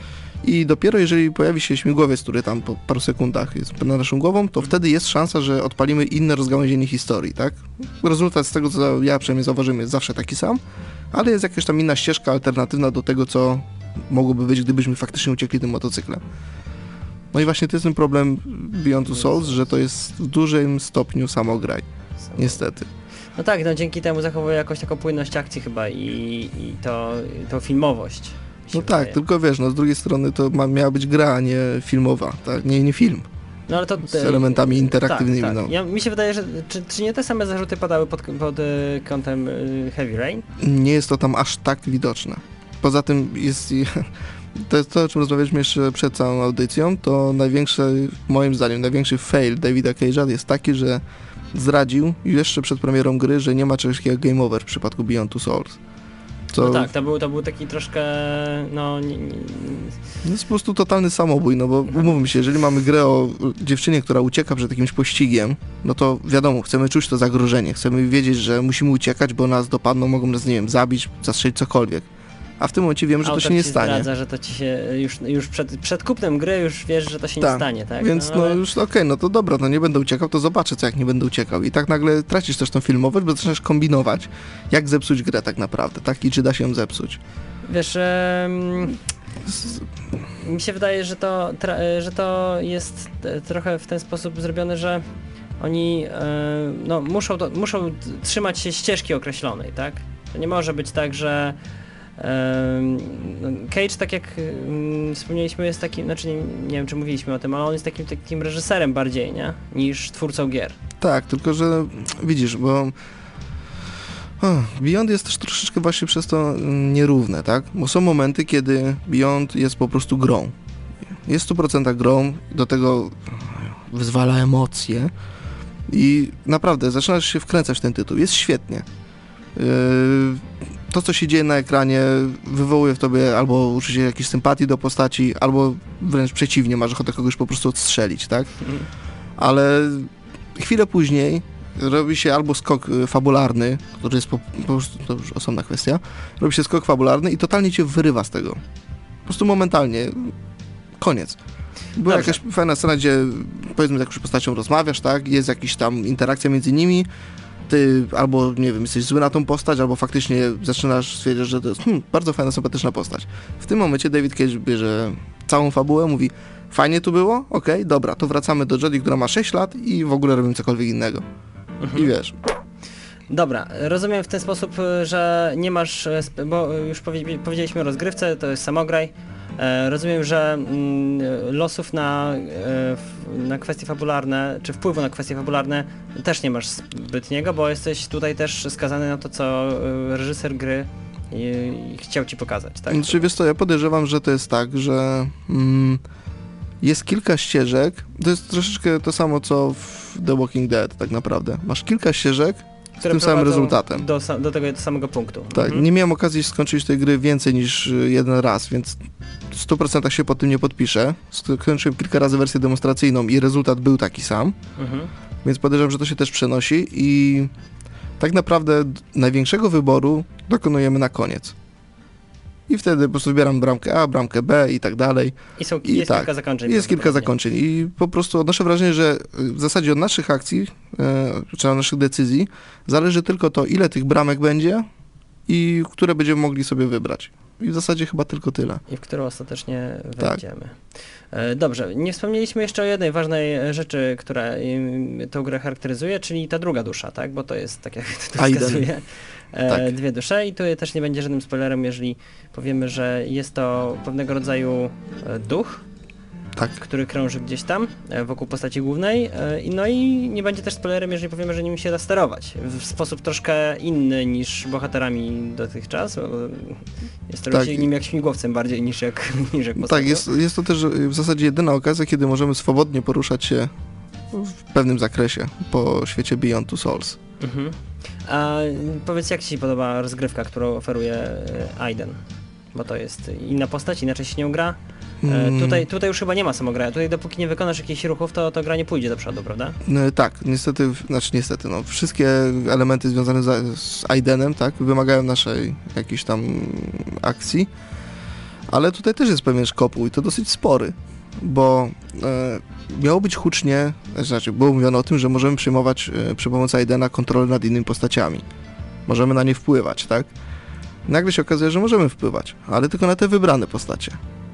i dopiero jeżeli pojawi się śmigłowiec, który tam po paru sekundach jest nad naszą głową, to wtedy jest szansa, że odpalimy inne rozgałęzienie historii, tak? Rezultat z tego, co ja przynajmniej zauważyłem, jest zawsze taki sam, ale jest jakaś tam inna ścieżka alternatywna do tego, co mogłoby być, gdybyśmy faktycznie uciekli tym motocyklem. No i właśnie to jest ten problem Beyond Two Souls, że to jest w dużym stopniu samograj, niestety. No tak, no dzięki temu zachowuje jakąś taką płynność akcji chyba i, i to, tą filmowość. mi się No tak, wydaje. tylko wiesz, no z drugiej strony to ma, miała być gra, a nie filmowa, tak? Nie, nie film. No, ale to, z elementami interaktywnymi, Tak, tak. no. Ja, mi się wydaje, że czy, czy nie te same zarzuty padały pod, pod e, kątem e, Heavy Rain? Nie jest to tam aż tak widoczne. Poza tym jest... To jest to, o czym rozmawialiśmy jeszcze przed całą audycją, to największy, moim zdaniem, największy fail Davida Cage'a jest taki, że zdradził jeszcze przed premierą gry, że nie ma czegoś takiego game over w przypadku Beyond Two Souls. Co No tak, to był, to był taki troszkę, no... Nie, nie, to jest po prostu totalny samobój, no bo umówmy się, jeżeli mamy grę o dziewczynie, która ucieka przed jakimś pościgiem, no to wiadomo, chcemy czuć to zagrożenie, chcemy wiedzieć, że musimy uciekać, bo nas dopadną, mogą nas, nie wiem, zabić, zastrzelić, cokolwiek. A w tym momencie wiem, że to autor się nie ci stanie. zdradza, że to ci się już, już przed, przed kupnem gry już wiesz, że to się Tak, nie stanie, tak? Więc no, ale- już okej, no to dobra, no nie będę uciekał, to zobaczę, co jak nie będę uciekał. I tak nagle tracisz też tą filmowość, bo zaczynasz kombinować, jak zepsuć grę tak naprawdę, tak? I czy da się ją zepsuć. Wiesz, em, mi się wydaje, że to, tra- że to jest e, trochę w ten sposób zrobione, że oni e, no, muszą, to, muszą t- trzymać się ścieżki określonej, tak? To nie może być tak, że em, no, Cage, tak jak mm, wspomnieliśmy, jest takim, znaczy nie, nie wiem, czy mówiliśmy o tym, ale on jest takim, takim reżyserem bardziej, nie? Niż twórcą gier. Tak, tylko że widzisz, bo o, Beyond jest też troszeczkę właśnie przez to mm, nierówne, tak? Bo są momenty, kiedy Beyond jest po prostu grą. Jest w stu procentach grą, do tego wyzwala emocje i naprawdę zaczynasz się wkręcać w ten tytuł. Jest świetnie. Yy, to, co się dzieje na ekranie, wywołuje w tobie albo uczucie jakiejś sympatii do postaci, albo wręcz przeciwnie, masz ochotę kogoś po prostu odstrzelić, tak? Ale chwilę później robi się albo skok y, fabularny, który jest po, po prostu, to już osobna kwestia, robi się skok fabularny i totalnie cię wyrywa z tego. Po prostu momentalnie. Koniec. Była Dobrze. jakaś fajna scena, gdzie powiedzmy z jakąś postacią rozmawiasz, tak? Jest jakaś tam interakcja między nimi, ty albo, nie wiem, jesteś zły na tą postać, albo faktycznie zaczynasz stwierdzać, że to jest hmm, bardzo fajna, sympatyczna postać. W tym momencie David Cage bierze całą fabułę, mówi fajnie tu było, okej, dobra, to wracamy do Jodie, która ma sześć lat i w ogóle robimy cokolwiek innego. I wiesz, Dobra, rozumiem w ten sposób, że nie masz, e, sp- bo już powie- powiedzieliśmy o rozgrywce, to jest samograj. E, rozumiem, że mm, losów na, e, f- na kwestie fabularne, czy wpływu na kwestie fabularne też nie masz zbytniego, bo jesteś tutaj też skazany na to, co e, reżyser gry i, i chciał ci pokazać, tak? Znaczy, wiesz co, ja podejrzewam, że to jest tak, że mm, jest kilka ścieżek, to jest troszeczkę to samo, co w The Walking Dead tak naprawdę. Masz kilka ścieżek z Które tym samym prowadzą rezultatem. Do, sa- do tego samego punktu. Tak, Mhm. nie miałem okazji skończyć tej gry więcej niż y, jeden raz, więc w stu procentach się pod tym nie podpiszę. Skończyłem kilka razy wersję demonstracyjną i rezultat był taki sam, Mhm. więc podejrzewam, że to się też przenosi i tak naprawdę d- największego wyboru dokonujemy na koniec. I wtedy po prostu wybieram bramkę A, bramkę B i tak dalej. I są, I jest tak, kilka zakończeń. Jest kilka prawdopodobnie. zakończeń i po prostu odnoszę wrażenie, że w zasadzie od naszych akcji, e, czy od naszych decyzji, zależy tylko to, ile tych bramek będzie i które będziemy mogli sobie wybrać. I w zasadzie chyba tylko tyle. I w którą ostatecznie Tak. wejdziemy. E, Dobrze, nie wspomnieliśmy jeszcze o jednej ważnej rzeczy, która em, tę grę charakteryzuje, czyli ta druga dusza, tak? Bo to jest, tak jak tytuł Aiden. wskazuje, e, Tak. dwie dusze i tu też nie będzie żadnym spoilerem, jeżeli powiemy, że jest to pewnego rodzaju e, duch, Tak. który krąży gdzieś tam e, wokół postaci głównej. e, i No i nie będzie też spoilerem, jeżeli powiemy, że nim się da sterować w sposób troszkę inny niż bohaterami dotychczas. bo Jest to Tak. nim jak śmigłowcem bardziej niż jak, niż jak Tak, postacią. jest, jest to też w zasadzie jedyna okazja, kiedy możemy swobodnie poruszać się w pewnym zakresie po świecie Beyond Two Souls. Mhm. A powiedz, jak ci się podoba rozgrywka, którą oferuje e, Aiden? Bo to jest inna postać, inaczej się nią gra. E, Mm. tutaj, tutaj już chyba nie ma samogra. Tutaj dopóki nie wykonasz jakichś ruchów, to, to gra nie pójdzie do przodu, prawda? No, tak, niestety, znaczy niestety, no, wszystkie elementy związane z, z Aidenem, tak, wymagają naszej jakiejś tam akcji, ale tutaj też jest pewien szkopuł i to dosyć spory, bo e, miało być hucznie, znaczy było mówione o tym, że możemy przyjmować e, przy pomocy Aidena kontrolę nad innymi postaciami. Możemy na nie wpływać, tak? Nagle się okazuje, że możemy wpływać, ale tylko na te wybrane postacie.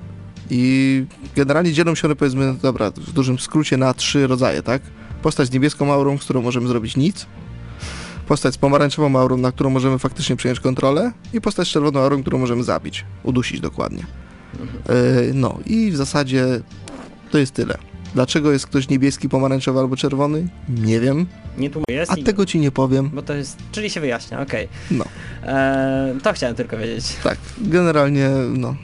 I generalnie dzielą się one, powiedzmy, dobra, w dużym skrócie na trzy rodzaje, tak? Postać z niebieską aurą, z którą możemy zrobić nic. Postać z pomarańczową aurą, na którą możemy faktycznie przejąć kontrolę. I postać z czerwoną aurą, którą możemy zabić. Udusić dokładnie. Yy, no i w zasadzie to jest tyle. Dlaczego jest ktoś niebieski, pomarańczowy albo czerwony? Nie wiem. Nie tu jest A i... tego ci nie powiem. Bo to jest... Czyli się wyjaśnia, okej. No, E, To chciałem tylko wiedzieć. tak. Generalnie, no.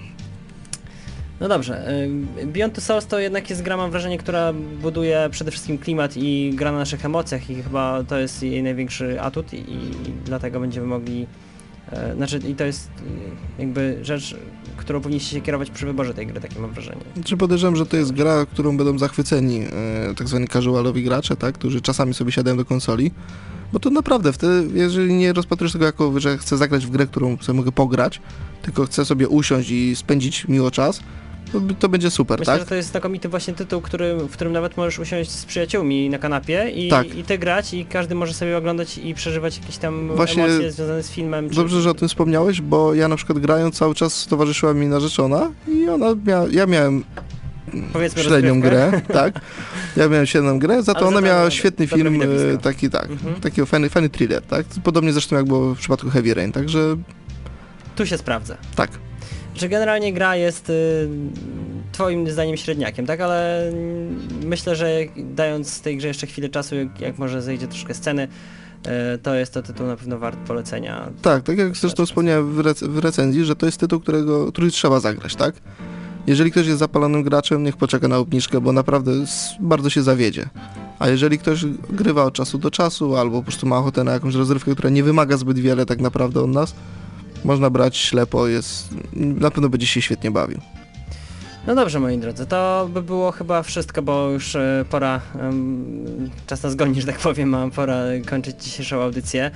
No dobrze. y, Beyond Two Souls to jednak jest gra, mam wrażenie, która buduje przede wszystkim klimat i gra na naszych emocjach i chyba to jest jej największy atut i, i dlatego będziemy mogli... e, Znaczy, i to jest y, jakby rzecz, którą powinniście się kierować przy wyborze tej gry, takie mam wrażenie. Czy podejrzewam, że to jest gra, którą będą zachwyceni e, tak zwani casualowi gracze, tak? Którzy czasami sobie siadają do konsoli. Bo to naprawdę wtedy, jeżeli nie rozpatrujesz tego jako, że chcę zagrać w grę, którą sobie mogę pograć, tylko chcę sobie usiąść i spędzić miło czas, to, to będzie super, Myślę, tak? że to jest znakomity właśnie tytuł, który, w którym nawet możesz usiąść z przyjaciółmi na kanapie i, Tak. i ty grać i każdy może sobie oglądać i przeżywać jakieś tam Właśnie emocje związane z filmem. czy- Dobrze, że o tym wspomniałeś, bo ja na przykład grając cały czas towarzyszyła mi narzeczona i ona miała, ja miałem Powiedzmy średnią rozgrywkę. grę, tak? Ja miałem średnią grę, za to Ale ona za to miała świetny dobre film, widowisko. e, taki tak, Mhm. taki fajny, fajny thriller, tak? Podobnie zresztą jak było w przypadku Heavy Rain, także Tu się sprawdza. tak. Że generalnie gra jest y, twoim zdaniem średniakiem, tak? Ale mm, myślę, że dając tej grze jeszcze chwilę czasu, jak, jak może zejdzie troszkę sceny, y, to jest to tytuł na pewno wart polecenia. Tak, tak jak zresztą wspomniałem w, rec- w recenzji, że to jest tytuł, którego, który trzeba zagrać, tak? Jeżeli ktoś jest zapalonym graczem, niech poczeka na obniżkę, bo naprawdę s- bardzo się zawiedzie. A jeżeli ktoś grywa od czasu do czasu, albo po prostu ma ochotę na jakąś rozrywkę, która nie wymaga zbyt wiele tak naprawdę od nas, można brać ślepo, jest, na pewno będzie się świetnie bawił. No dobrze, moi drodzy, to by było chyba wszystko, bo już y, pora, ym, czas nas goni, że tak powiem, a pora kończyć dzisiejszą audycję.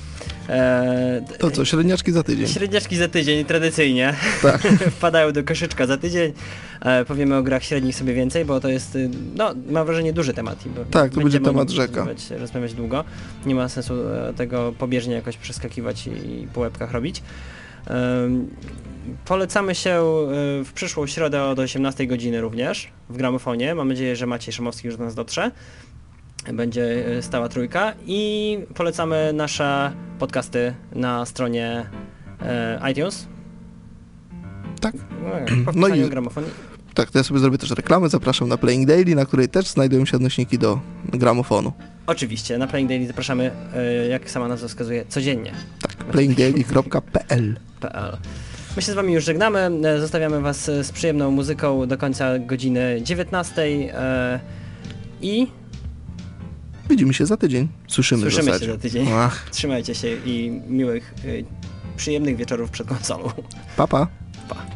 E, To co, średniaczki za tydzień. Średniaczki za tydzień, tradycyjnie. Tak. Wpadają do koszyczka za tydzień. E, powiemy o grach średnich sobie więcej, bo to jest, y, no, mam wrażenie, duży temat. i Bo Tak, to będzie będziemy o temat nim rzeka. Rozmawiać, rozmawiać długo. Nie ma sensu e, tego pobieżnie jakoś przeskakiwać i po łebkach robić. Em, Polecamy się e, w przyszłą środę od osiemnastej godziny również w gramofonie. Mam nadzieję, że Maciej Szymowski już do nas dotrze. Będzie e, stała trójka i polecamy nasze podcasty na stronie e, iTunes. Tak. No, po No i- wpisaniu gramofon. Tak, to ja sobie zrobię też reklamę, zapraszam na Playing Daily, na której też znajdują się odnośniki do gramofonu. Oczywiście, na Playing Daily zapraszamy, e, jak sama nazwa wskazuje, codziennie. Tak, playing daily kropka p l. P L. My się z wami już żegnamy, e, zostawiamy was e, z przyjemną muzyką do końca godziny dziewiętnastej e, i Widzimy się za tydzień. Słyszymy, słyszymy w się zasadzie. za tydzień. Ach, Trzymajcie się i miłych, e, przyjemnych wieczorów przed konsolą. pa, pa. Pa.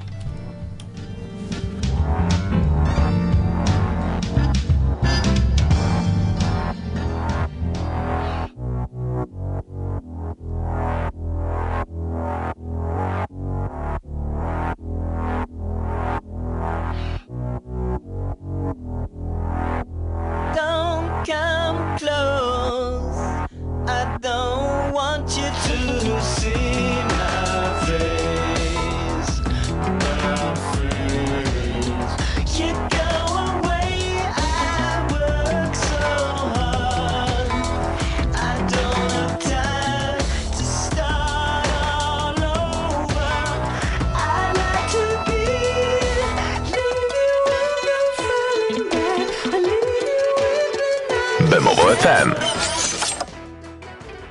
don't want you to see my face, my face. You go away, I work so hard. I don't have time to start all over. I like to be, leave you when I'm falling back. I leave you with the night. Bemowo F M.